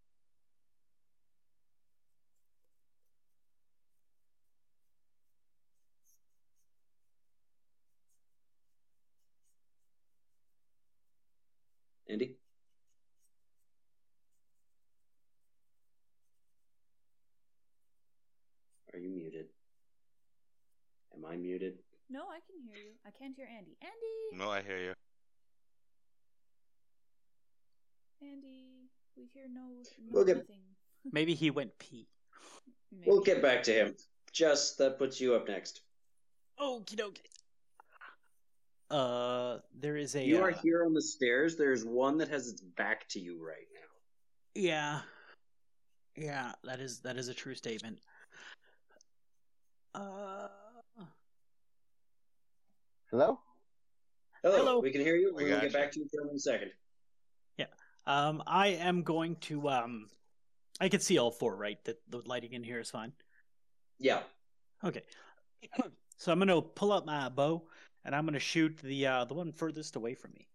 Andy? Are you muted? Am I muted? No, I can hear you. I can't hear Andy. Andy! No, I hear you. Andy, we hear no We'll get- nothing. Maybe he went pee. Maybe. We'll get back to him. Just that puts you up next. Okie dokie. There is a. You are here on the stairs. There's one that has its back to you right now. Yeah. Yeah, that is a true statement. Hello? Hello. We can hear you. We We're going to got get you. back to you in a second. I am going to I can see all four, right? That the lighting in here is fine. Yeah. Okay. So I'm gonna pull out my bow and I'm gonna shoot the one furthest away from me.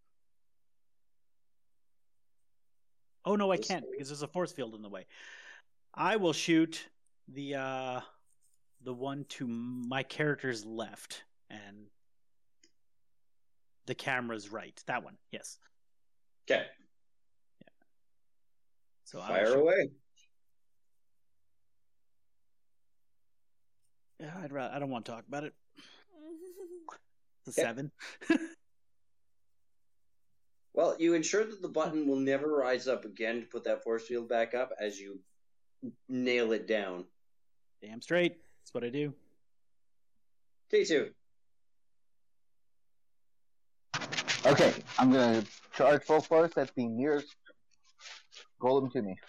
Oh no, I This can't way? because there's a force field in the way. I will shoot the one to my character's left and the camera's right. That one, yes. Okay. So I will Fire shoot- away. Yeah, I don't want to talk about it. It's a Okay. 7. Well, you ensure that the button will never rise up again to put that force field back up as you nail it down. Damn straight. That's what I do. K2. Okay, I'm gonna charge full force at the nearest golem to me.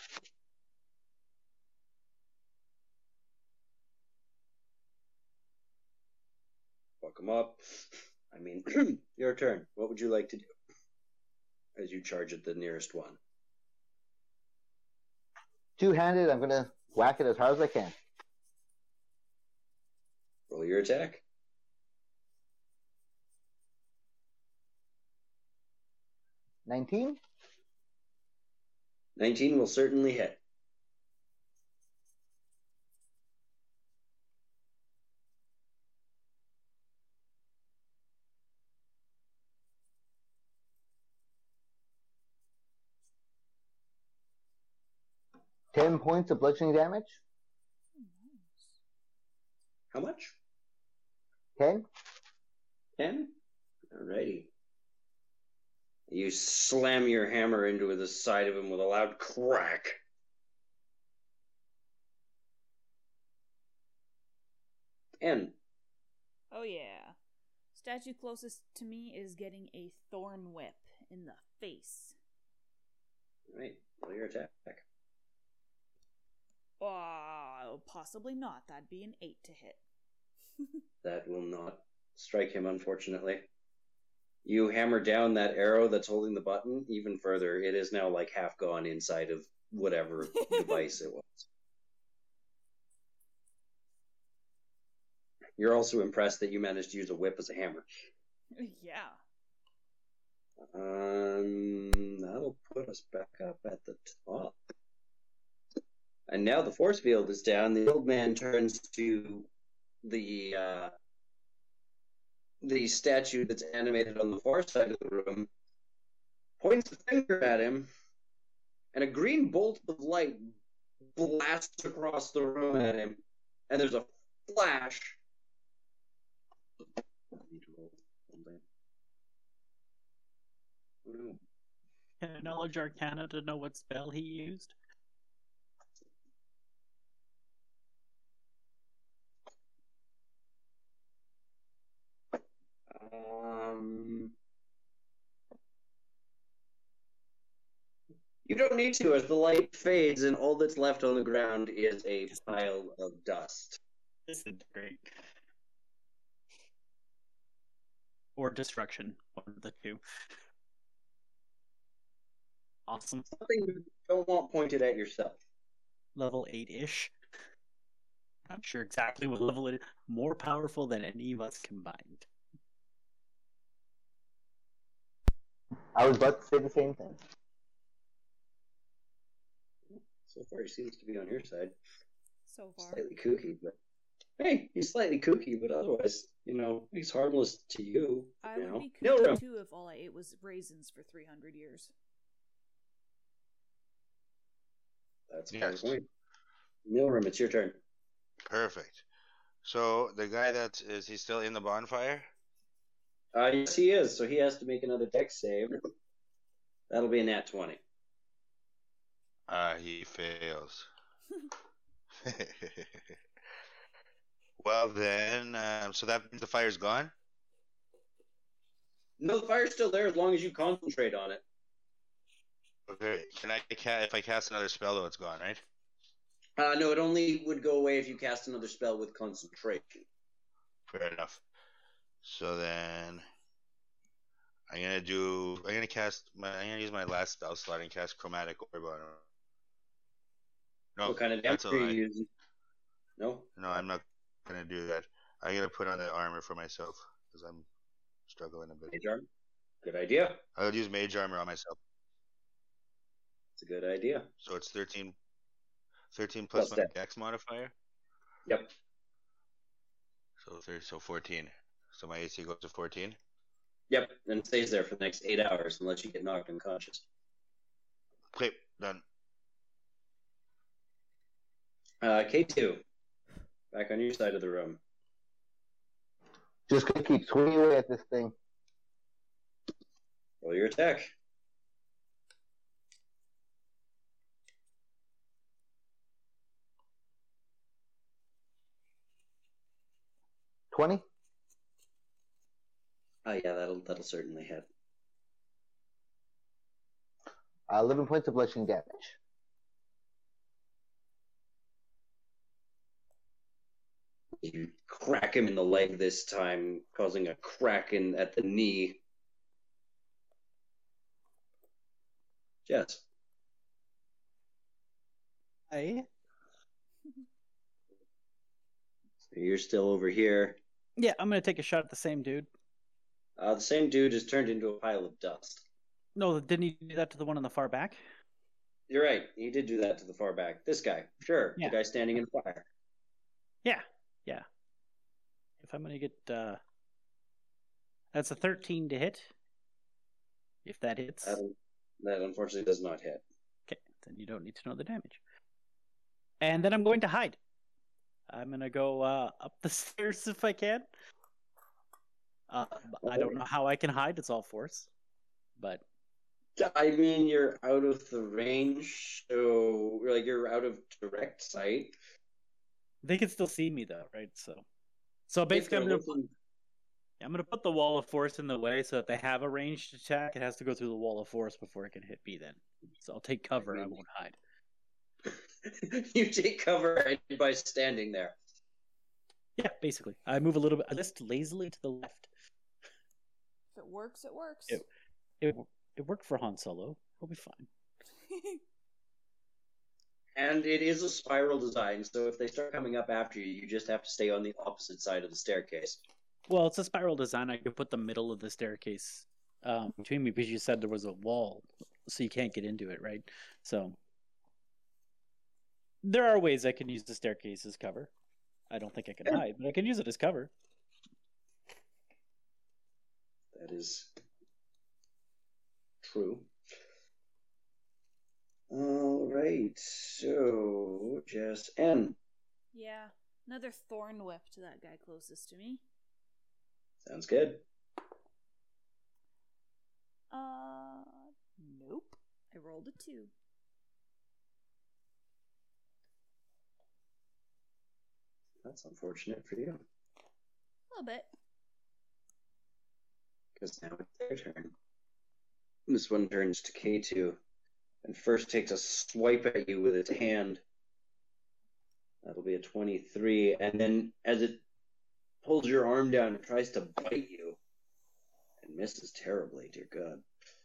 Fuck him up. I mean, your turn. What would you like to do as you charge at the nearest one? Two-handed, I'm gonna whack it as hard as I can. Roll your attack. 19? 19 will certainly hit. Ten points of bludgeoning damage? How much? 10? 10? Alrighty. You slam your hammer into the side of him with a loud crack. And Oh yeah. Statue closest to me is getting a thorn whip in the face. right, roll your attack. Possibly not. That'd be an 8 to hit. That will not strike him, unfortunately. You hammer down that arrow that's holding the button even further. It is now like half gone inside of whatever device it was. You're also impressed that you managed to use a whip as a hammer. Yeah. That'll put us back up at the top. And now the force field is down. The old man turns to the statue that's animated on the far side of the room, points a finger at him, and a green bolt of light blasts across the room at him, and there's a flash. Can I knowledge Arcana to know what spell he used? You don't need to, as the light fades and all that's left on the ground is a pile of dust. This is great. Or destruction, one of the two. Awesome. Something you don't want pointed at yourself. Level 8-ish. Not sure exactly what level it is. More powerful than any of us combined. I was about to say the same thing. So far, he seems to be on your side. So far. Slightly kooky, but hey, he's slightly kooky, but otherwise, he's harmless to you. I would be Nilrim. kooky too if all I ate was raisins for 300 years. That's a Yes. fair point. Nilrim, it's your turn. Perfect. So the guy is he still in the bonfire? Yes, he is. So he has to make another dex save. That'll be a nat 20. He fails. Well then, so that means the fire's gone? No, the fire's still there as long as you concentrate on it. Okay. Can if I cast another spell though, it's gone, right? No, it only would go away if you cast another spell with concentration. Fair enough. So then I'm gonna use my last spell slot and cast Chromatic Orb on him. No, What kind of damage that's a are you lie. using? No? No, I'm not gonna do that. I'm gonna put on the armor for myself because I'm struggling a bit. Mage armor? Good idea. I'll use mage armor on myself. It's a good idea. So it's 13 plus Plus my that. dex modifier. Yep. So 14. So my AC goes to 14. Yep, and it stays there for the next 8 hours unless you get knocked unconscious. Okay, done. K2, back on your side of the room. Just gonna keep swinging away at this thing. Roll your attack. $20? Yeah, that'll certainly hit. 11 points of bludgeoning damage. You crack him in the leg this time, causing a crack at the knee. Jess. Hey. You're still over here. Yeah, I'm gonna take a shot at the same dude. The same dude has turned into a pile of dust. No, didn't he do that to the one in the far back? You're right. He did do that to the far back. This guy. Sure. Yeah. The guy standing in fire. Yeah. If I'm gonna get that's a 13 to hit. If that hits. That unfortunately does not hit. Okay, then you don't need to know the damage. And then I'm going to hide. I'm going to go up the stairs if I can. I don't know how I can hide. It's all force. But I mean, you're out of the range, so you're out of direct sight. They can still see me though, right? So basically, I'm going to put the wall of force in the way, so if they have a ranged attack, it has to go through the wall of force before it can hit me. Then, so I'll take cover. I won't hide. You take cover by standing there. Yeah, basically, I move a little bit, just lazily to the left. If it works, it works. It worked for Han Solo. He'll be fine. And it is a spiral design, so if they start coming up after you, you just have to stay on the opposite side of the staircase. Well, it's a spiral design. I could put the middle of the staircase between me because you said there was a wall, so you can't get into it, right? So there are ways I can use the staircase as cover. I don't think I can hide, but I can use it as cover. That is true. All right, so just N. Yeah, another thorn whip to that guy closest to me. Sounds good. Nope. I rolled a 2. That's unfortunate for you. A little bit. Because now it's their turn. This one turns to K2 and first takes a swipe at you with its hand. That'll be a 23. And then as it pulls your arm down and tries to bite you, and misses terribly, dear God.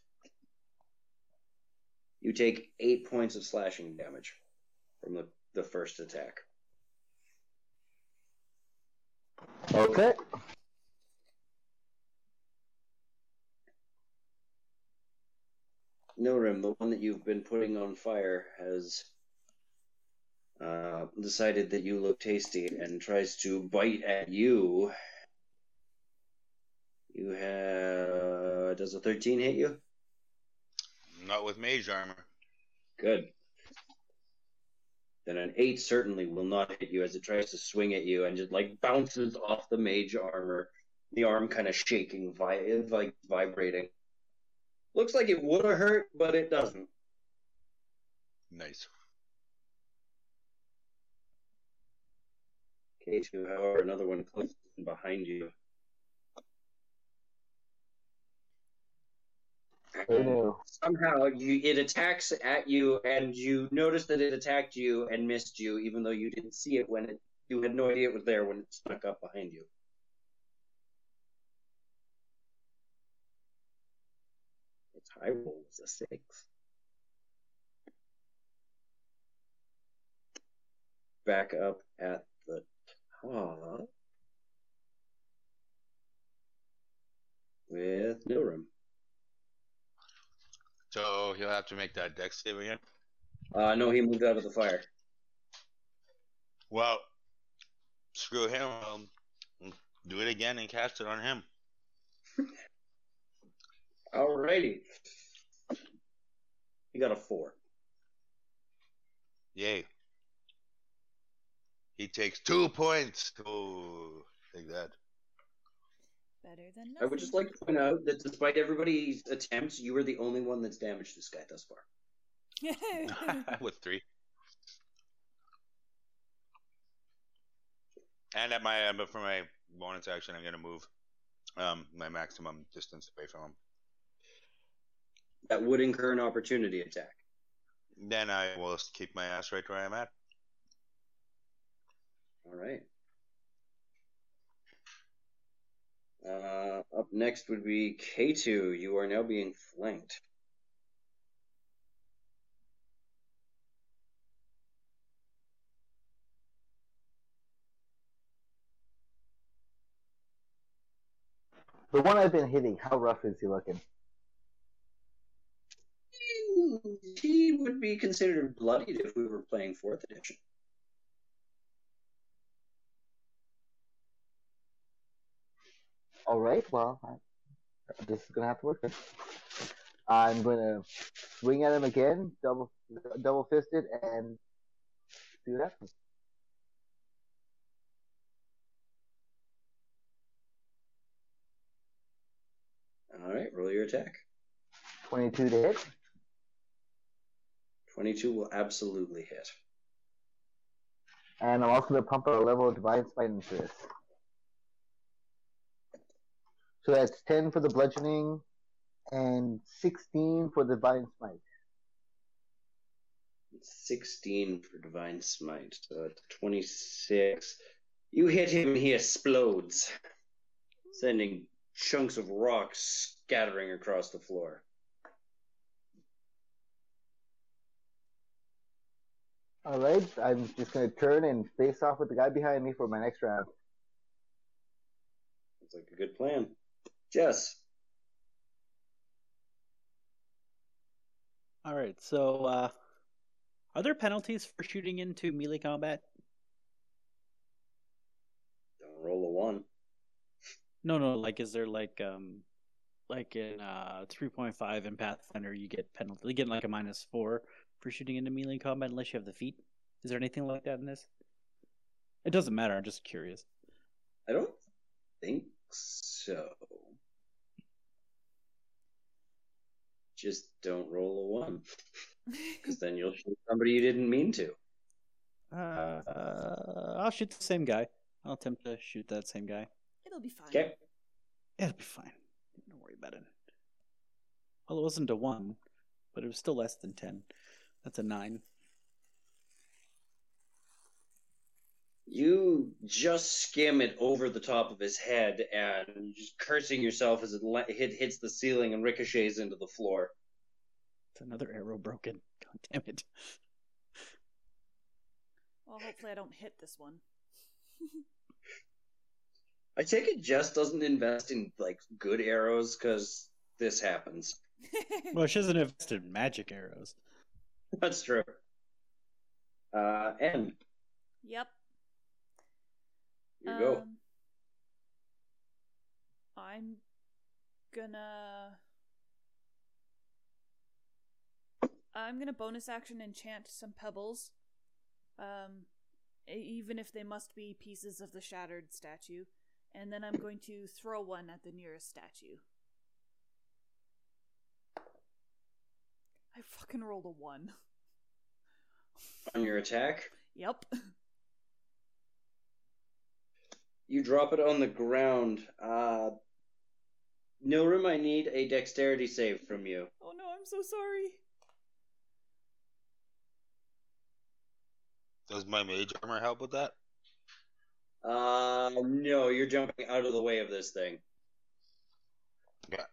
You take 8 points of slashing damage from the first attack. Okay. Nilrim, the one that you've been putting on fire, has decided that you look tasty and tries to bite at you. You have... Does a 13 hit you? Not with mage armor. Good. Then an 8 certainly will not hit you as it tries to swing at you and just bounces off the mage armor. The arm kind of shaking, vibrating. Looks like it would have hurt, but it doesn't. Nice. K2, however, another one close behind you. Somehow it attacks at you, and you notice that it attacked you and missed you, even though you didn't see it when you had no idea it was there when it snuck up behind you. Its high roll was a 6. Back up at the top with Nilrim. So he'll have to make that dex save again? No, he moved out of the fire. Well, screw him. I'll do it again and cast it on him. Alrighty. You got a 4. Yay. He takes 2 points. Oh, take that. Better than nothing. I would just like to point out that despite everybody's attempts, you were the only one that's damaged this guy thus far. With 3. And at but for my bonus action, I'm going to move my maximum distance away from him. That would incur an opportunity attack. Then I will keep my ass right where I'm at. All right. Up next would be K2. You are now being flanked. The one I've been hitting, how rough is he looking? He would be considered bloodied if we were playing 4th edition. All right, well, this is gonna have to work. I'm gonna swing at him again, double fisted, and see what happens. All right, roll your attack. 22 to hit. 22 will absolutely hit. And I'm also going to pump out a level of Divine Smite into this. So that's 10 for the bludgeoning and 16 for the Divine Smite. 16 for Divine Smite, so it's 26. You hit him and he explodes, sending chunks of rock scattering across the floor. All right, I'm just going to turn and face off with the guy behind me for my next round. Sounds like a good plan. Jess. All right, so are there penalties for shooting into melee combat? Don't roll a 1. No, like is there like in 3.5 in Pathfinder you get penalty, you get like a -4 for shooting into melee combat unless you have the feat. Is there anything like that in this? It doesn't matter, I'm just curious. I don't think so. Just don't roll a 1. Because then you'll shoot somebody you didn't mean to. I'll shoot the same guy. I'll attempt to shoot that same guy. It'll be fine. Okay. It'll be fine. Don't worry about it. Well, it wasn't a 1, but it was still less than 10. That's a 9. You just skim it over the top of his head and you're just cursing yourself as it hits the ceiling and ricochets into the floor. It's another arrow broken. God damn it. Well, hopefully I don't hit this one. I take it Jess doesn't invest in like good arrows because this happens. Well, she doesn't invest in magic arrows. That's true. And Yep. you go. I'm gonna bonus action enchant some pebbles. Even if they must be pieces of the shattered statue. And then I'm going to throw one at the nearest statue. I fucking rolled a 1. On your attack, Yep. you drop it on the ground. Nilrim, I need a dexterity save from you. Oh no, I'm so sorry. Does my mage armor help with that? No, you're jumping out of the way of this thing. Yeah.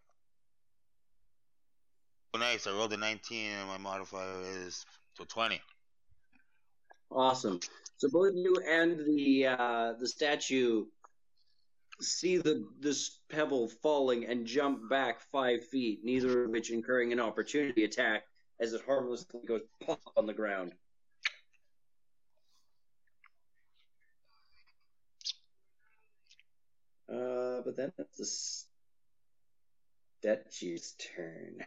Oh, nice. I rolled a 19 and my modifier is 20. Awesome. So both you and the statue see this pebble falling and jump back 5 feet, neither of which incurring an opportunity attack as it harmlessly goes pop on the ground. But then it's the statue's turn.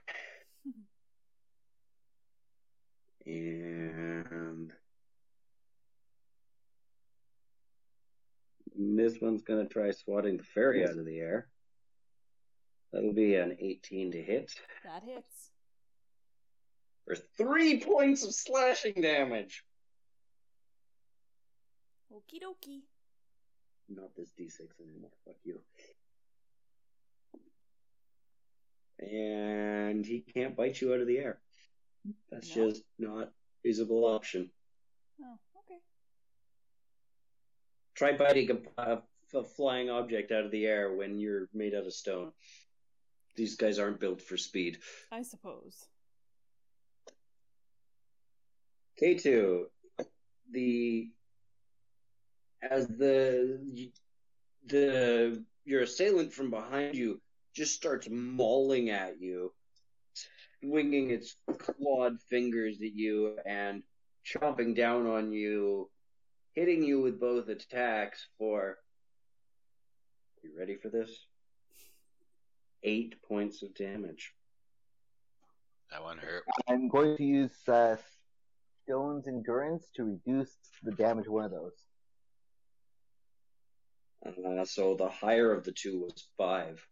And this one's going to try swatting the fairy out of the air. That'll be an 18 to hit. That hits. For 3 points of slashing damage. Okie dokie. Not this d6 anymore. Fuck you. And he can't bite you out of the air. That's No. just not a feasible option. Oh, okay. Try biting a flying object out of the air when you're made out of stone. These guys aren't built for speed. I suppose. K2, as your assailant from behind you just starts mauling at you, swinging its clawed fingers at you and chomping down on you, hitting you with both attacks for. You ready for this? 8 points of damage. That one hurt. I'm going to use Stone's Endurance to reduce the damage of one of those. So the higher of the two was 5.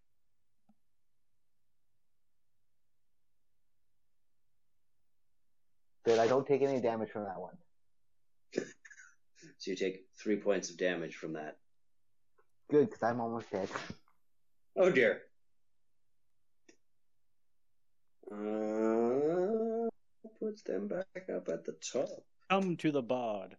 Then I don't take any damage from that one. So you take 3 points of damage from that. Good, because I'm almost dead. Oh dear. Puts them back up at the top. Come to the bod.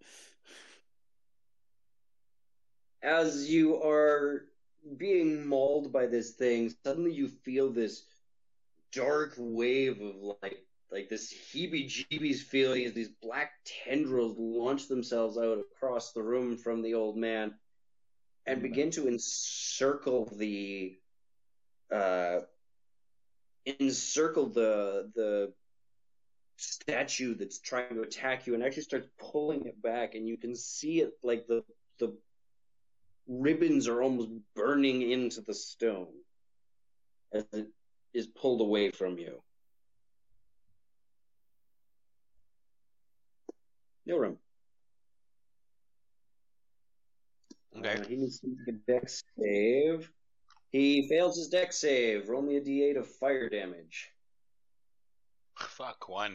As you are being mauled by this thing, suddenly you feel this dark wave of like this heebie-jeebies feeling as these black tendrils launch themselves out across the room from the old man and begin to encircle the statue that's trying to attack you, and actually starts pulling it back, and you can see it like the ribbons are almost burning into the stone as it is pulled away from you. Nilrim. Okay. He needs to make a dex save. He fails his dex save. Roll me a d8 of fire damage. Fuck, 1.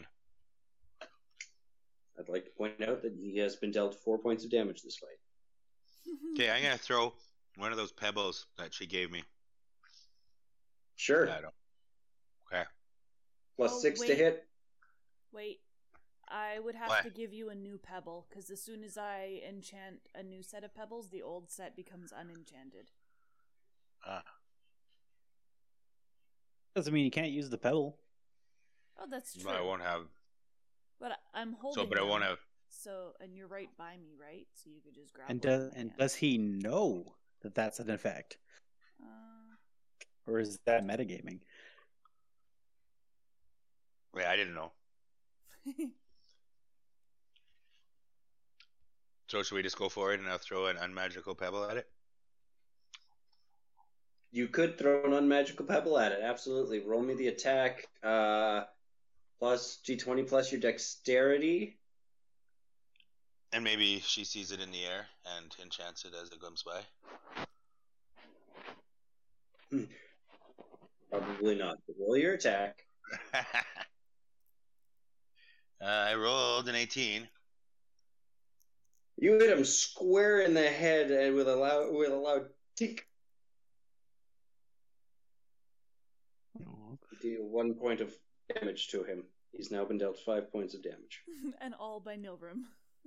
I'd like to point out that he has been dealt 4 points of damage this fight. Okay, I'm gonna throw one of those pebbles that she gave me. Sure. At him. Okay. Plus 6 to wait. hit. Wait, I would have What? to give you a new pebble, because as soon as I enchant a new set of pebbles, the old set becomes unenchanted. Doesn't mean you can't use the pebble. Oh, that's true. But I won't have. But I'm holding So, but I them, won't have. So, and you're right by me, right? So you could just grab And one. does he know that that's an effect, or is that metagaming? Wait, I didn't know. So should we just go for it and I'll throw an unmagical pebble at it? You could throw an unmagical pebble at it, absolutely. Roll me the attack, plus d20 plus your dexterity. And maybe she sees it in the air and enchants it as it comes by. Probably not. But roll your attack. I rolled an 18. You hit him square in the head and with a loud tink. Oh. You deal 1 point of damage to him. He's now been dealt 5 points of damage. And all by Nilrim.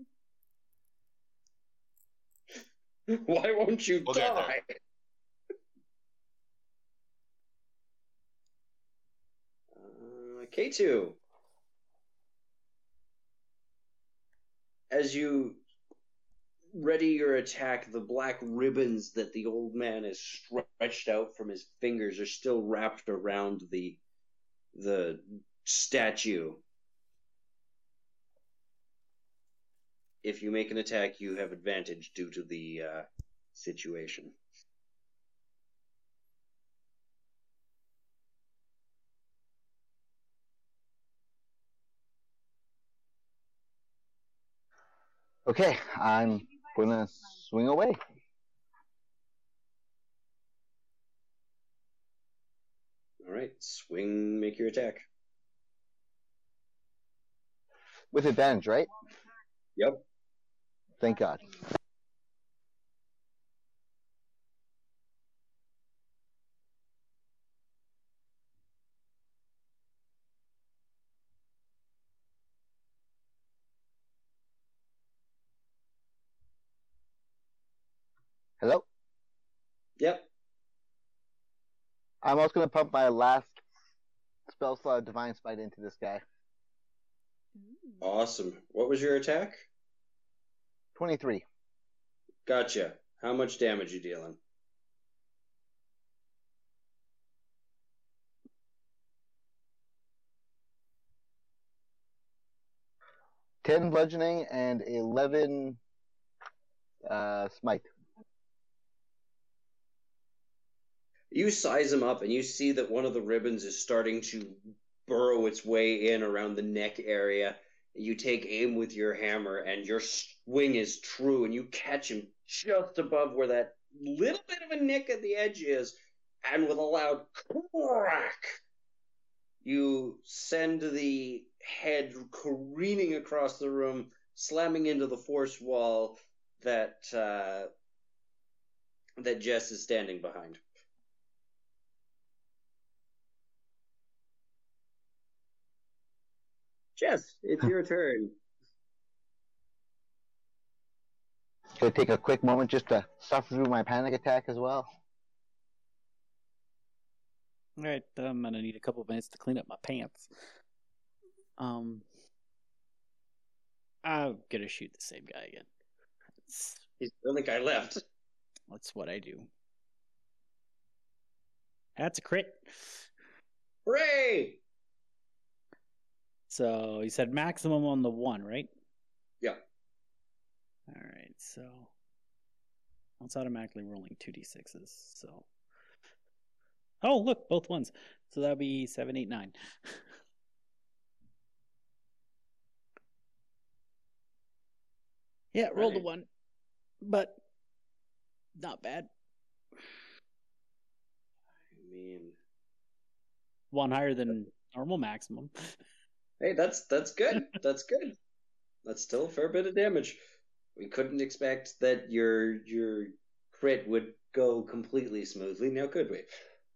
Why won't you We'll get die? K2. As you ready your attack, the black ribbons that the old man has stretched out from his fingers are still wrapped around the statue. If you make an attack, you have advantage due to the situation. Okay, I'm gonna swing away. All right, swing, make your attack. With advantage, right? Yep. Thank God. Hello? Yep. I'm also going to pump my last spell slot of Divine Smite into this guy. Ooh. Awesome. What was your attack? 23. Gotcha. How much damage you dealing? 10 bludgeoning and 11 smite. You size him up, and you see that one of the ribbons is starting to burrow its way in around the neck area. You take aim with your hammer, and your swing is true, and you catch him just above where that little bit of a nick at the edge is, and with a loud crack, you send the head careening across the room, slamming into the force wall that that Jess is standing behind. Jess, it's your turn. Gonna take a quick moment just to suffer through my panic attack as well. All right, I'm gonna need a couple minutes to clean up my pants. I'm gonna shoot the same guy again. He's the only guy left. That's what I do. That's a crit. Hooray! So you said maximum on the 1, right? Yeah. All right, so it's automatically rolling 2d6s. So, oh look, both ones. So that'll be 7, 8, 9. Yeah, rolled a Right. 1, but not bad. I mean, 1 higher than normal maximum. hey, that's good. That's good. That's still a fair bit of damage. We couldn't expect that your crit would go completely smoothly, now could we?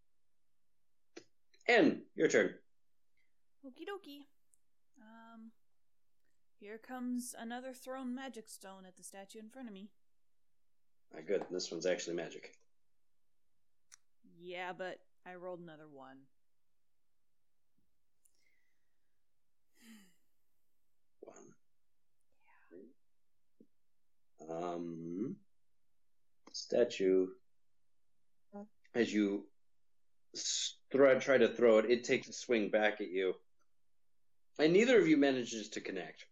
En, your turn. Okie dokie. Here comes another thrown magic stone at the statue in front of me. Ah, good. This one's actually magic. Yeah, but I rolled another 1. Statue, as you try to throw it, it takes a swing back at you. And neither of you manages to connect.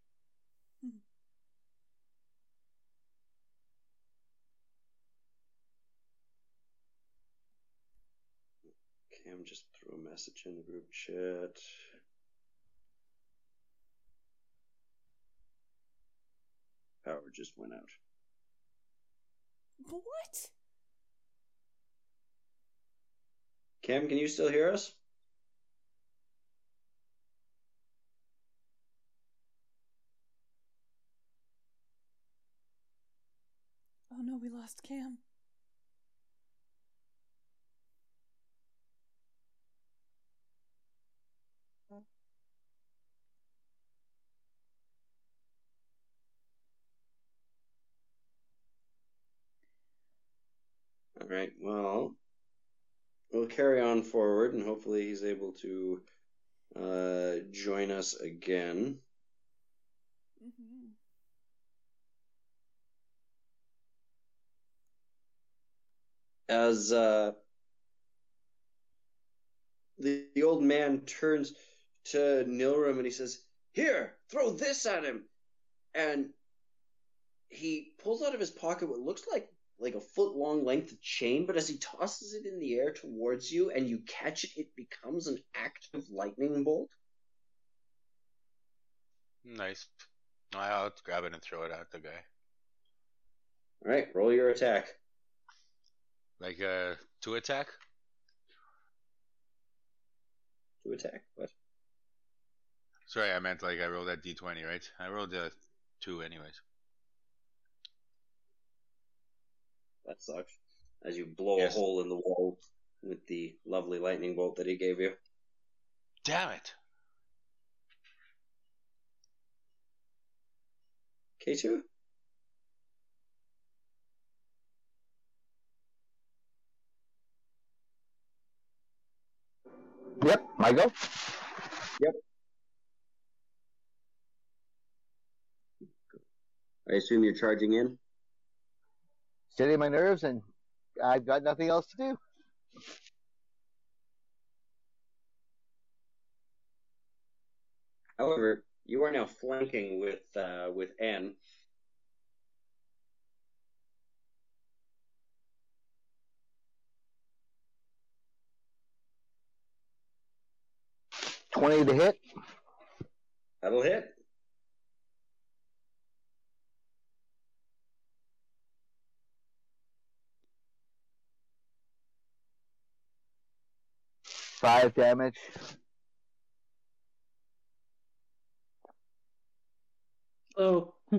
Cam just threw a message in the group chat. Power just went out. What? Cam, can you still hear us? Oh no, we lost Cam. All right, well, we'll carry on forward, and hopefully he's able to join us again. Mm-hmm. As the old man turns to Nilrim and he says, "Here, throw this at him," and he pulls out of his pocket what looks like a foot-long length of chain, but as he tosses it in the air towards you and you catch it, it becomes an active lightning bolt. Nice. I'll grab it and throw it at the guy. All right, roll your attack. Like 2 attack? To attack? What? Sorry, I meant like I rolled that d20, right? I rolled a 2 anyways. That sucks. As you blow Yes. a hole in the wall with the lovely lightning bolt that he gave you. Damn it! K2? Yep, I go. I assume you're charging in? Steady my nerves, and I've got nothing else to do. However, You are now flanking with N. $20 to hit. That'll hit. $5 damage. Oh, Hey!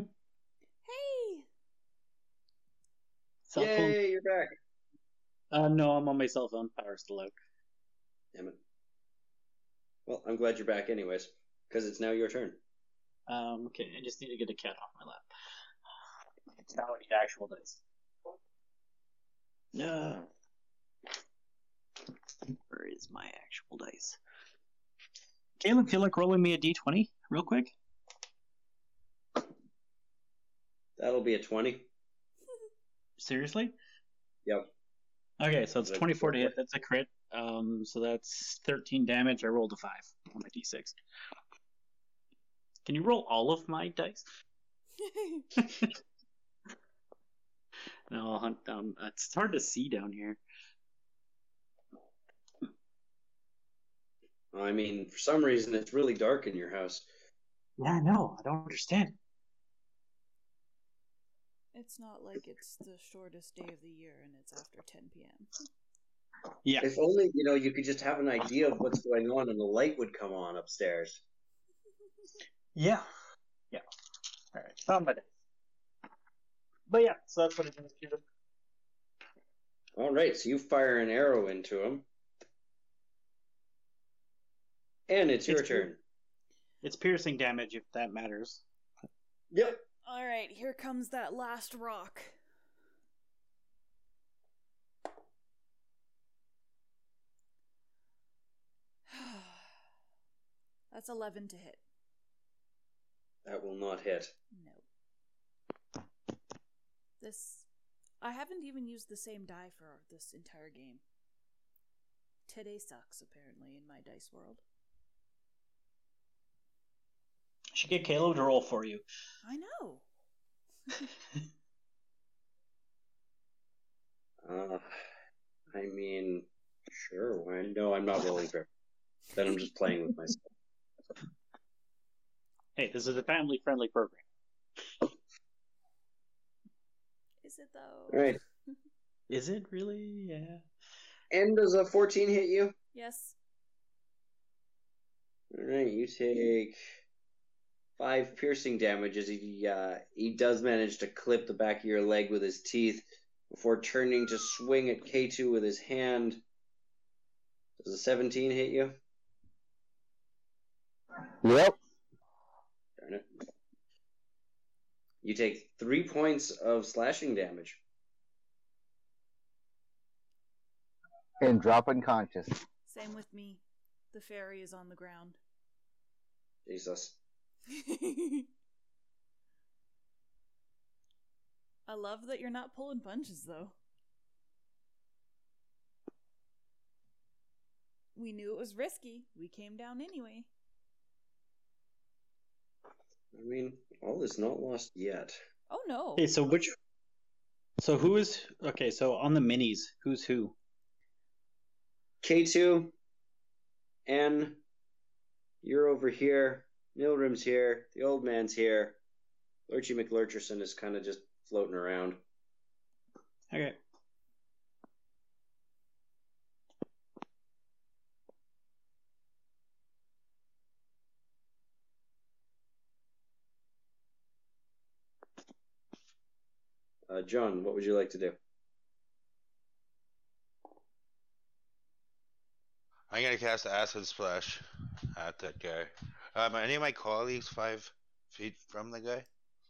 cell phone. Yay, you're back. No, I'm on my cell phone. Power's still out. Damn it. Well, I'm glad you're back anyways, because it's now your turn. Okay, I just need to get a cat off my lap. Now I need actual dice. No. Where is my actual dice? Caleb, feel like rolling me a d20 real quick? That'll be a 20. Seriously? Yep. Okay, so it's That's 24 to hit. perfect. That's a crit. So that's 13 damage. I rolled a 5 on my d6. Can you roll all of my dice? No, I'll hunt down. It's hard to see down here. I mean, for some reason, it's really dark in your house. Yeah, I know. I don't understand. It's not like it's the shortest day of the year and it's after 10 p.m. Yeah. If only, you could just have an idea of what's going on and the light would come on upstairs. Yeah. Yeah. All right. Found my dice. But yeah, so that's what it is, Peter. All right, so you fire an arrow into him. And it's your turn. It's piercing damage, if that matters. Yep. All right, here comes that last rock. That's 11 to hit. That will not hit. No. I haven't even used the same die for this entire game. Today sucks, apparently, in my dice world. I should get Caleb to roll for you. I know. I mean, sure. Why? No, I'm not rolling for. Then I'm just playing with myself. Hey, this is a family-friendly program. Is it, though? All right. Is it really? Yeah. And does a 14 hit you? Yes. All right, you take 5 piercing damage as he does manage to clip the back of your leg with his teeth before turning to swing at K2 with his hand. Does a 17 hit you? Yep. Darn it. You take 3 points of slashing damage. And drop unconscious. Same with me. The fairy is on the ground. Jesus. I love that you're not pulling punches, though. We knew it was risky. We came down anyway. I mean, all is not lost yet. Oh, no. Okay, so who is... Okay, so on the minis, who's who? K2, N, you're over here, Nilrim's here, the old man's here, Lurchy McLurcherson is kind of just floating around. Okay. John, what would you like to do? I'm gonna cast Acid Splash at that guy. Are any of my colleagues 5 feet from the guy?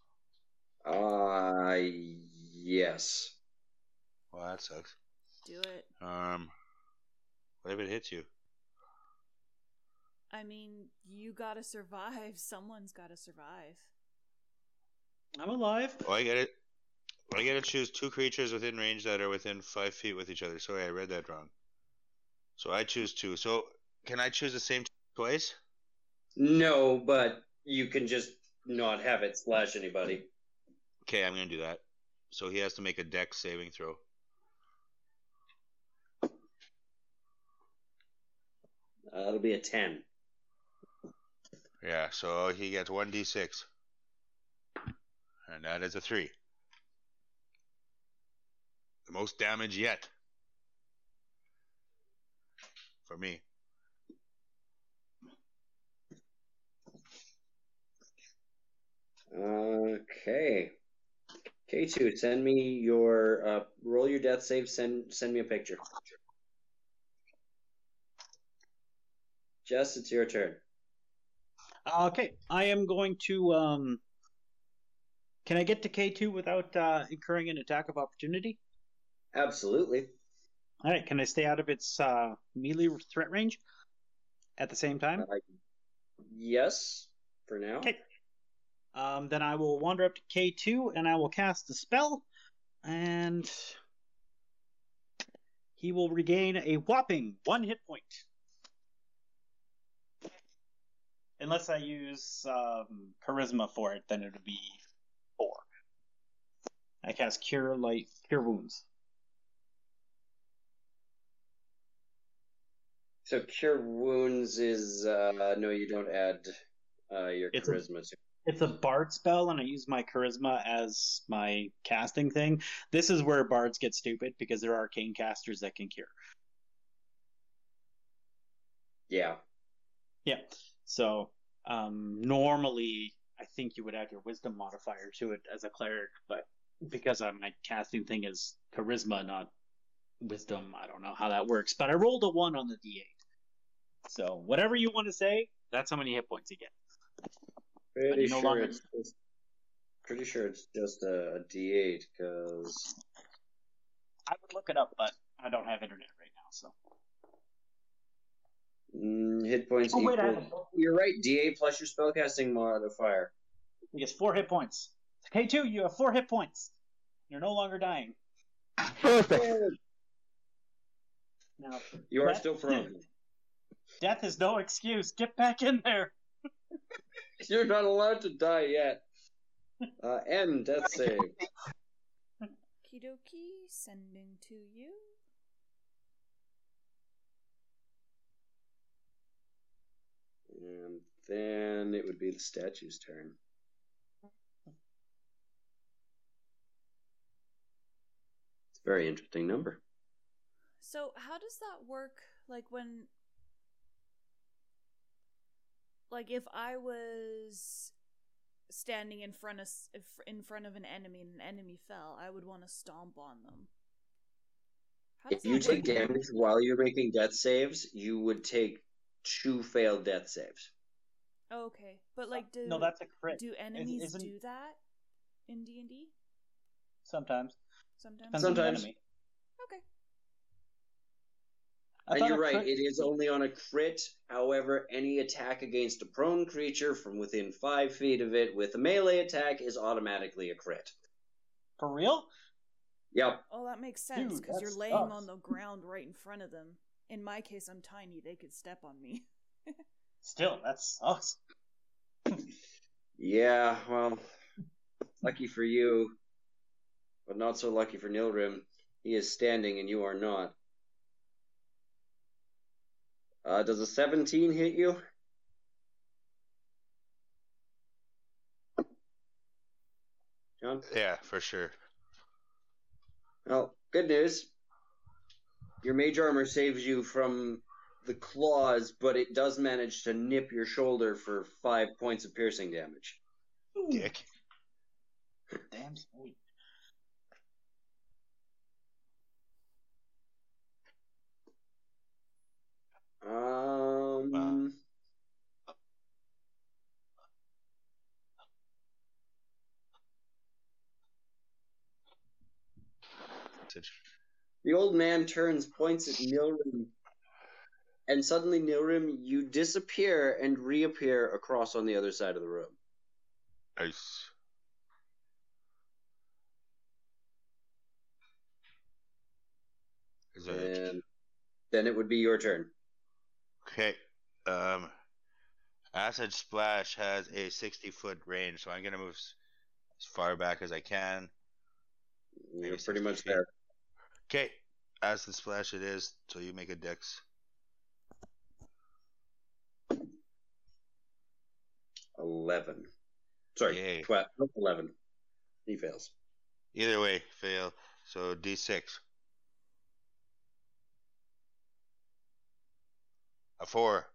Yes. Well, that sucks. Do it. What if it hits you? I mean, you gotta survive. Someone's gotta survive. I'm alive. Oh, I get it. I gotta choose 2 creatures within range that are within 5 feet with each other. Sorry, I read that wrong. So I choose 2. So can I choose the same twice? No, but you can just not have it slash anybody. Okay, I'm gonna do that. So he has to make a dex saving throw. That'll be a 10. Yeah, so he gets 1d6. And that is a 3. The most damage yet. For me. Okay. K2, send me your roll your death save. Send me a picture. Jess, it's your turn. Okay, I am going to. Can I get to K2 without incurring an attack of opportunity? Absolutely. All right, can I stay out of its melee threat range at the same time? Yes, for now. Okay. Then I will wander up to K2 and I will cast the spell, and he will regain a whopping 1 hit point. Unless I use charisma for it, then it would be 4. I cast Cure Wounds. So Cure Wounds is no, you don't add your charisma to. It's a bard spell, and I use my charisma as my casting thing. This is where bards get stupid because there are arcane casters that can cure. Yeah. Yeah. So normally, I think you would add your wisdom modifier to it as a cleric, but because my casting thing is charisma, not wisdom, I don't know how that works. But I rolled a 1 on the d8. So whatever you want to say, that's how many hit points you get. Pretty sure it's just a D8 because I would look it up, but I don't have internet right now, so. Hit points Oh, wait, equal. You're right. D8 plus your spellcasting modifier. He gets 4 hit points. K2, you have 4 hit points. You're no longer dying. Perfect. Now, You are still frozen. Death is no excuse. Get back in there. You're not allowed to die yet. End death save. Okie sending to you. And then it would be the statue's turn. It's a very interesting number. So how does that work? Like when, like if I was standing in front of an enemy and an enemy fell, I would want to stomp on them. If you take damage while you're making death saves, you would take 2 failed death saves. Okay, but like, no, that's a crit. Do enemies do that in D&D? Sometimes. Sometimes. On the enemy. Okay. And you're right, it is only on a crit. However, any attack against a prone creature from within 5 feet of it with a melee attack is automatically a crit. For real? Yep. Oh, that makes sense, because you're laying on the ground right in front of them. In my case, I'm tiny. They could step on me. Still, that sucks. Yeah, well, lucky for you, but not so lucky for Nilrim. He is standing and you are not. Does a 17 hit you? John? Yeah, for sure. Well, good news. Your mage armor saves you from the claws, but it does manage to nip your shoulder for 5 points of piercing damage. Dick. Damn sweet. The old man turns, points at Nilrim, and suddenly, Nilrim, you disappear and reappear across on the other side of the room. Nice. And then it would be your turn. Okay. Acid Splash has a 60-foot range, so I'm gonna move as far back as I can. You're Maybe pretty 60 much feet. there. Okay, Acid Splash it is. So you make a dex. 11. Sorry, Yay. 12. 11. He fails. Either way, fail. So D6. A 4.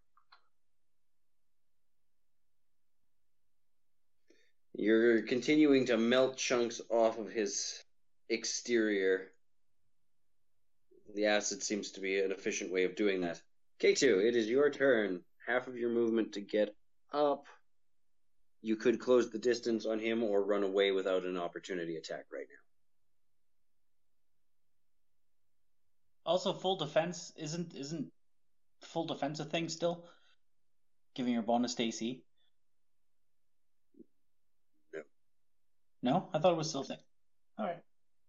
You're continuing to melt chunks off of his exterior. The acid seems to be an efficient way of doing that. K2, it is your turn. Half of your movement to get up. You could close the distance on him or run away without an opportunity attack right now. Also, full defense isn't full defense a thing still? Giving your bonus to AC? No. No? I thought it was still a thing. Alright.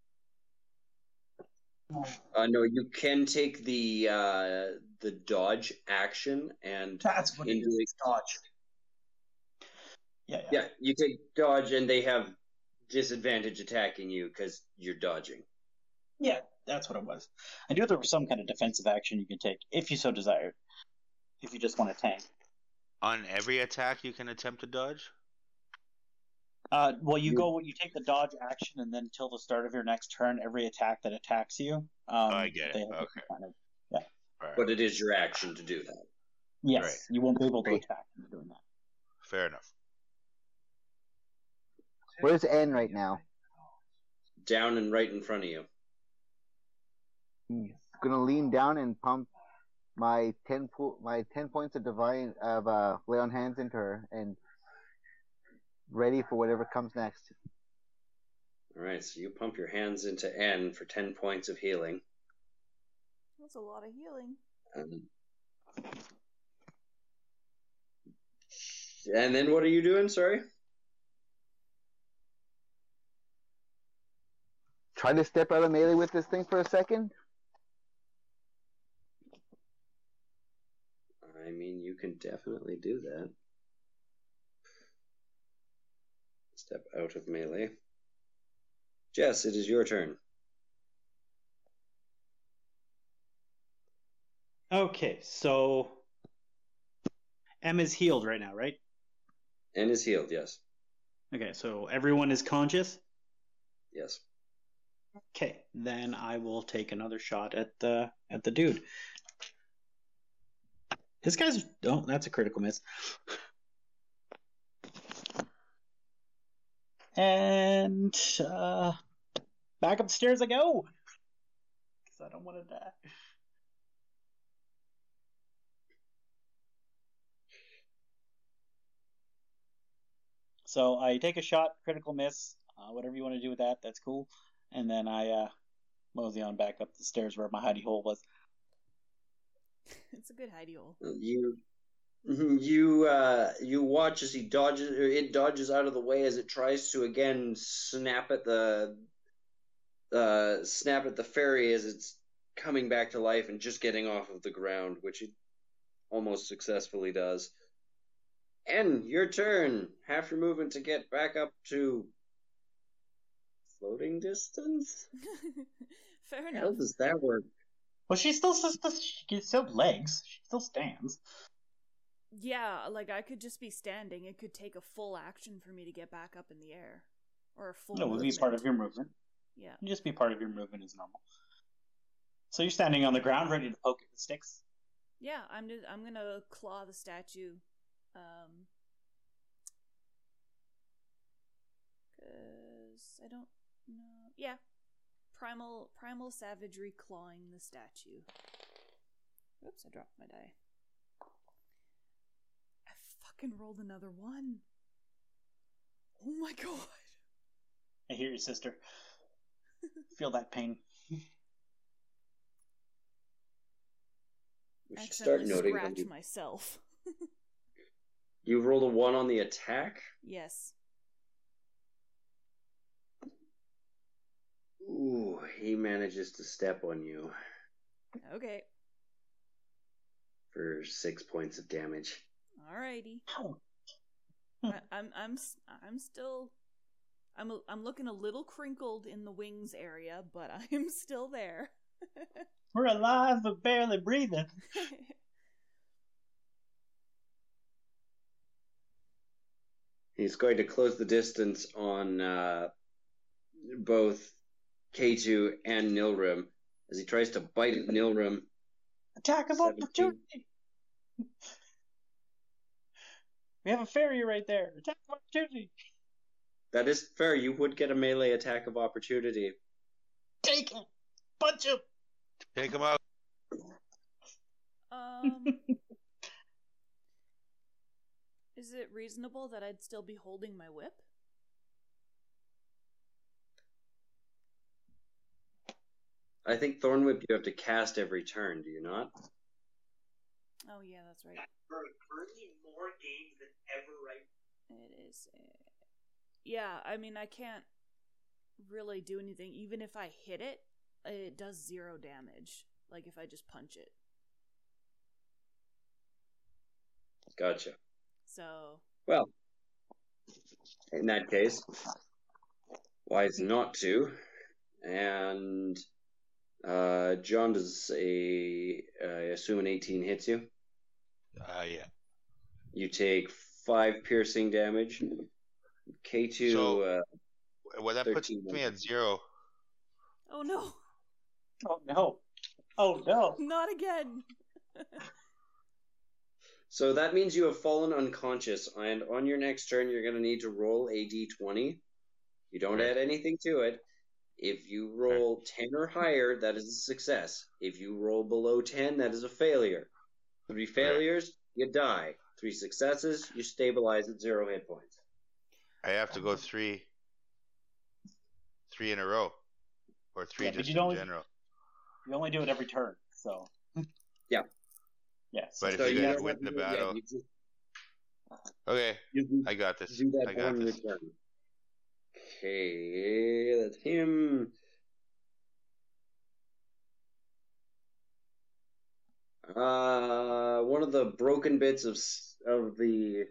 No, you can take the dodge action and That's what it is. It's dodge. Yeah, you take dodge and they have disadvantage attacking you because you're dodging. Yeah, that's what it was. I knew there was some kind of defensive action you can take, if you so desired. If you just want to tank. On every attack, you can attempt to dodge? Well, you take the dodge action, and then until the start of your next turn, every attack that attacks you, I get it. they have Okay. kind of, yeah. Right. But it is your action to do that. Yes, Right. you won't be able to attack them doing that. Fair enough. Where's N right now? Down and right in front of you. I'm gonna lean down and pump my 10 points of divine lay on hands into her and ready for whatever comes next. All right, so you pump your hands into N for 10 points of healing. That's a lot of healing. And then what are you doing? Sorry? Try to step out of melee with this thing for a second. I mean, you can definitely do that. Step out of melee. Jess, it is your turn. Okay, so M is healed right now, right? N is healed, yes. Okay, so everyone is conscious? Yes. Okay, then I will take another shot at the dude. This guy's that's a critical miss. And back up the stairs I go. Because I don't want to die. So I take a shot, critical miss, whatever you want to do with that, that's cool. And then I mosey on back up the stairs where my hidey hole was. It's a good hidey hole. You watch as it dodges out of the way as it tries to again snap at the ferry as it's coming back to life and just getting off of the ground, which it almost successfully does. And your turn. Half your movement to get back up to floating distance? Fair How enough. does that work? Well, she still have legs. She still stands. Yeah, like I could just be standing. It could take a full action for me to get back up in the air. Or a full No, it would be movement. part of your movement. Yeah. It'd just be part of your movement as normal. So you're standing on the ground ready to poke at the sticks? Yeah, I'm gonna claw the statue. Cause I don't know. Yeah. Primal savagery clawing the statue. Oops, I dropped my die. I fucking rolled another 1. Oh my god. I hear you, sister. Feel that pain. We should Accidentally start noting scratch myself. You rolled a 1 on the attack? Yes. Ooh, he manages to step on you Okay. for 6 points of damage. Alrighty. Ow. I'm still. I'm looking a little crinkled in the wings area, but I'm still there. We're alive but barely breathing. He's going to close the distance on both K2 and Nilrim as he tries to bite at Nilrim. Attack of 17. opportunity. We have a fairy right there. Attack of opportunity. That is fair. You would get a melee attack of opportunity. Take him. Punch him. Take him out. Is it reasonable that I'd still be holding my whip? I think Thornwhip you have to cast every turn, do you not? Oh yeah, that's right. Currently more games than ever, right? It is. Yeah, I mean, I can't really do anything. Even if I hit it, it does 0 damage. Like if I just punch it. Gotcha. So. Well, in that case, wise not to. And John, does I assume an 18 hits you? Yeah. You take 5 piercing damage. K2. So, well, that puts 13 me at 0. Oh no! Oh no. Oh no. Not again! So that means you have fallen unconscious, and on your next turn, you're going to need to roll a d20. You don't Right. add anything to it. If you roll 10 or higher, that is a success. If you roll below 10, that is a failure. 3 failures, you die. 3 successes, you stabilize at 0 hit points. I have to go 3 in a row, or 3 Yeah, but just you in don't- general. You only do it every turn, so. Yeah. Yeah. But So if you guys don't win have the to do it yet. battle, You just okay, you I got this. do that I got one this. return. Okay, that's him. One of the broken bits of the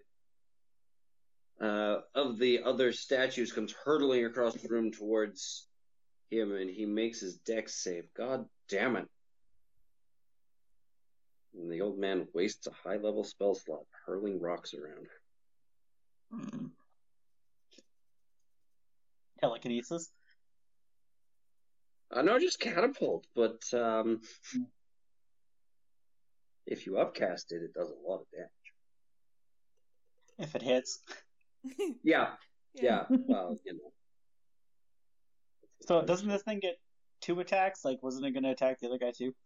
other statues comes hurtling across the room towards him, and he makes his dex save. God damn it! And the old man wastes a high-level spell slot, hurling rocks around. Telekinesis. No, just catapult, but if you upcast it, it does a lot of damage. If it hits. Yeah. Well, you know. So doesn't this thing get 2 attacks? Like, wasn't it going to attack the other guy too?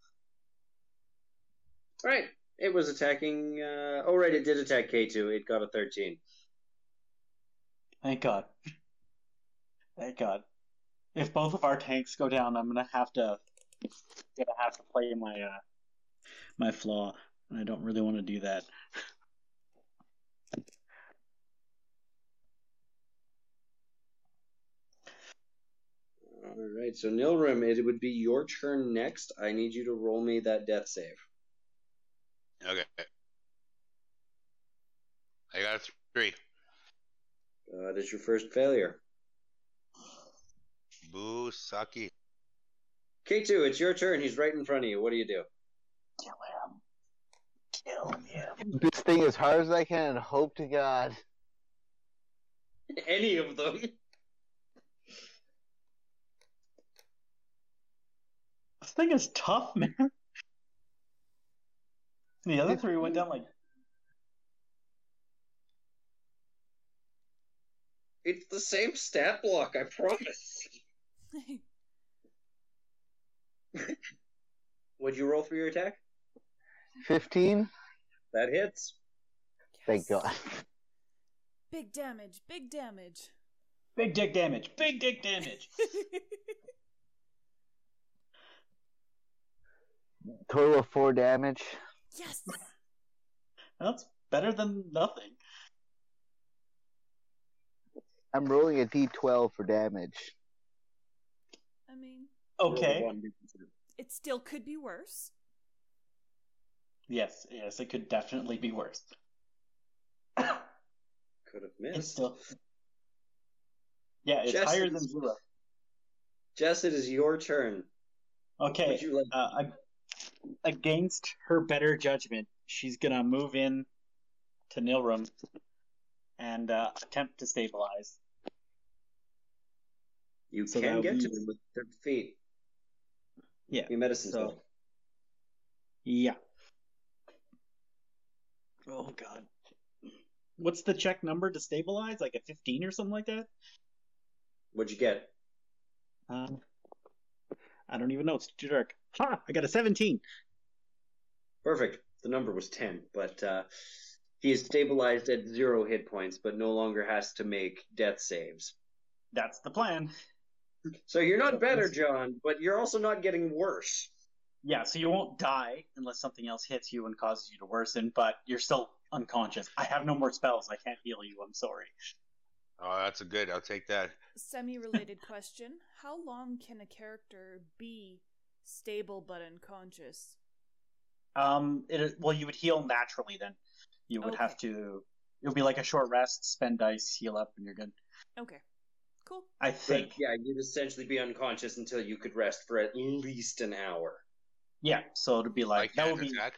Right. It was attacking. Oh, right. It did attack K2. It got a 13. Thank God. Thank God. If both of our tanks go down, I'm gonna have to play my flaw, and I don't really want to do that. All right. So Nilrim, it would be your turn next. I need you to roll me that death save. Okay. I got a 3. That is your first failure. Boo, sucky. K2, it's your turn. He's right in front of you. What do you do? Kill him. This thing as hard as I can and hope to God. Any of them. This thing is tough, man. The other 3 went down like. It's the same stat block, I promise. What'd you roll for your attack? 15? That hits. Thank God. Big damage, big damage. Big dick damage. Big dick damage. Total of 4 damage. Yes! That's better than nothing. I'm rolling a d12 for damage. I mean, Okay. Roll 1. it still could be worse. Yes, it could definitely be worse. Could have It's missed. still. Yeah, it's Jess, higher it than is- 0. Jess, it is your turn. Okay. Would you like? Against her better judgment, she's gonna move in to Nilrum and attempt to stabilize. You So can that get to we- him with 30 feet. Yeah. Your medicine So- spell. Yeah. Oh god. What's the check number to stabilize? Like a 15 or something like that? What'd you get? I don't even know. It's too dark. Ha! I got a 17. Perfect. The number was 10, but he is stabilized at 0 hit points, but no longer has to make death saves. That's the plan. So you're not better, John, but you're also not getting worse. Yeah, so you won't die unless something else hits you and causes you to worsen, but you're still unconscious. I have no more spells. I can't heal you. I'm sorry. Oh, that's a good. I'll take that. Semi-related question. How long can a character be stable but unconscious? Well, you would heal naturally then. You would have to. It would be like a short rest, spend dice, heal up, and you're good. Okay. Cool. I But think. yeah, you'd essentially be unconscious until you could rest for at least an hour. Yeah, so it'd be like that can't would be attack.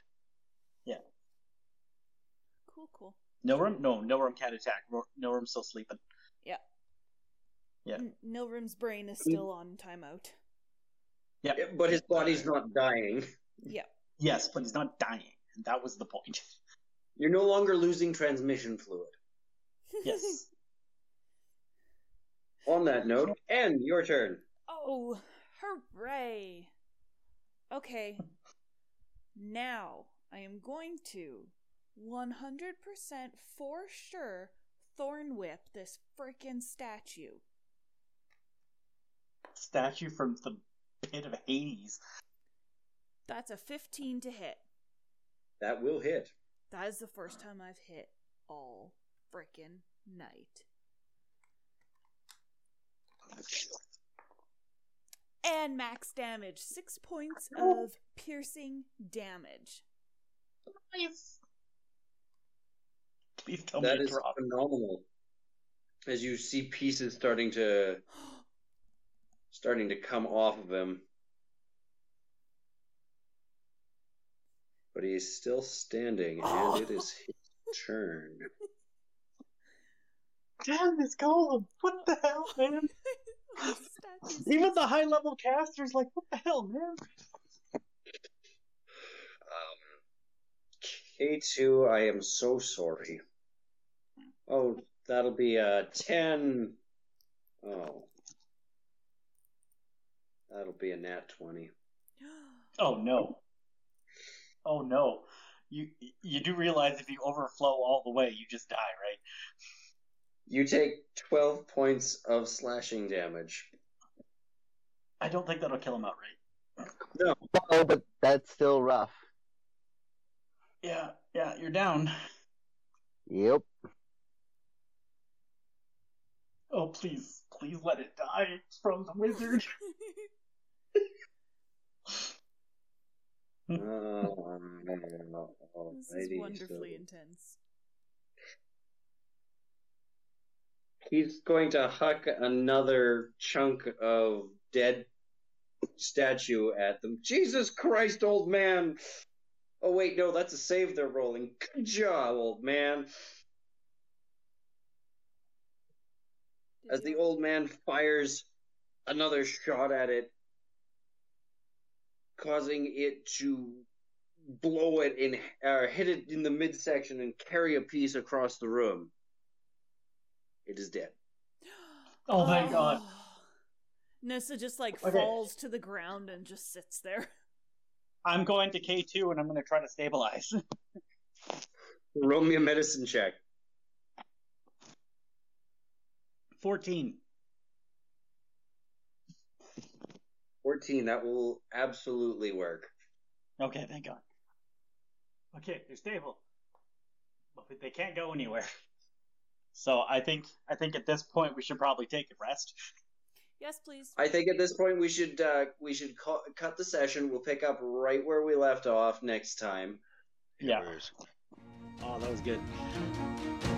Cool. Nilrum. No, Nilrum can't attack. Nilrum's still sleeping. Yeah. Yeah. Nilrim's brain is still on timeout. Yeah, but his body's not dying. Yeah. Yes, but he's not dying. And that was the point. You're no longer losing transmission fluid. Yes. On that note, N, your turn. Oh, hooray. Okay. Now, I am going to 100% for sure thorn whip this frickin' statue. Statue from the pit of Hades. That's a 15 to hit. That will hit. That is the first time I've hit all frickin' night. And max damage. 6 points of piercing damage. Nice. Please tell me That to is drop. phenomenal. As you see pieces starting to come off of him. But he's still standing, and it is his turn. Damn this golem! What the hell, man? Statues. Even the high level casters, like, what the hell, man? K2, I am so sorry. Oh, that'll be a 10. Oh. That'll be a nat 20. Oh no. Oh no. You do realize if you overflow all the way, you just die, right? You take 12 points of slashing damage. I don't think that'll kill him outright. Oh, but that's still rough. Yeah, you're down. Yep. Oh, please let it die from the wizard. This is wonderfully intense. He's going to huck another chunk of dead statue at them. Jesus Christ, old man! Oh wait, no, that's a save they're rolling. Good job, old man. As the old man fires another shot at it, causing it to blow it in, hit it in the midsection and carry a piece across the room. It is dead. Oh my god. Nissa just Okay. falls to the ground and just sits there. I'm going to K2 and I'm going to try to stabilize. Roll me a medicine check. 14. 14, that will absolutely work. Okay, thank God. Okay, they're stable. But they can't go anywhere. So I think at this point we should probably take a rest. Yes, please. I think at this point we should cut the session. We'll pick up right where we left off next time. Yeah. Here's- Oh, that was good.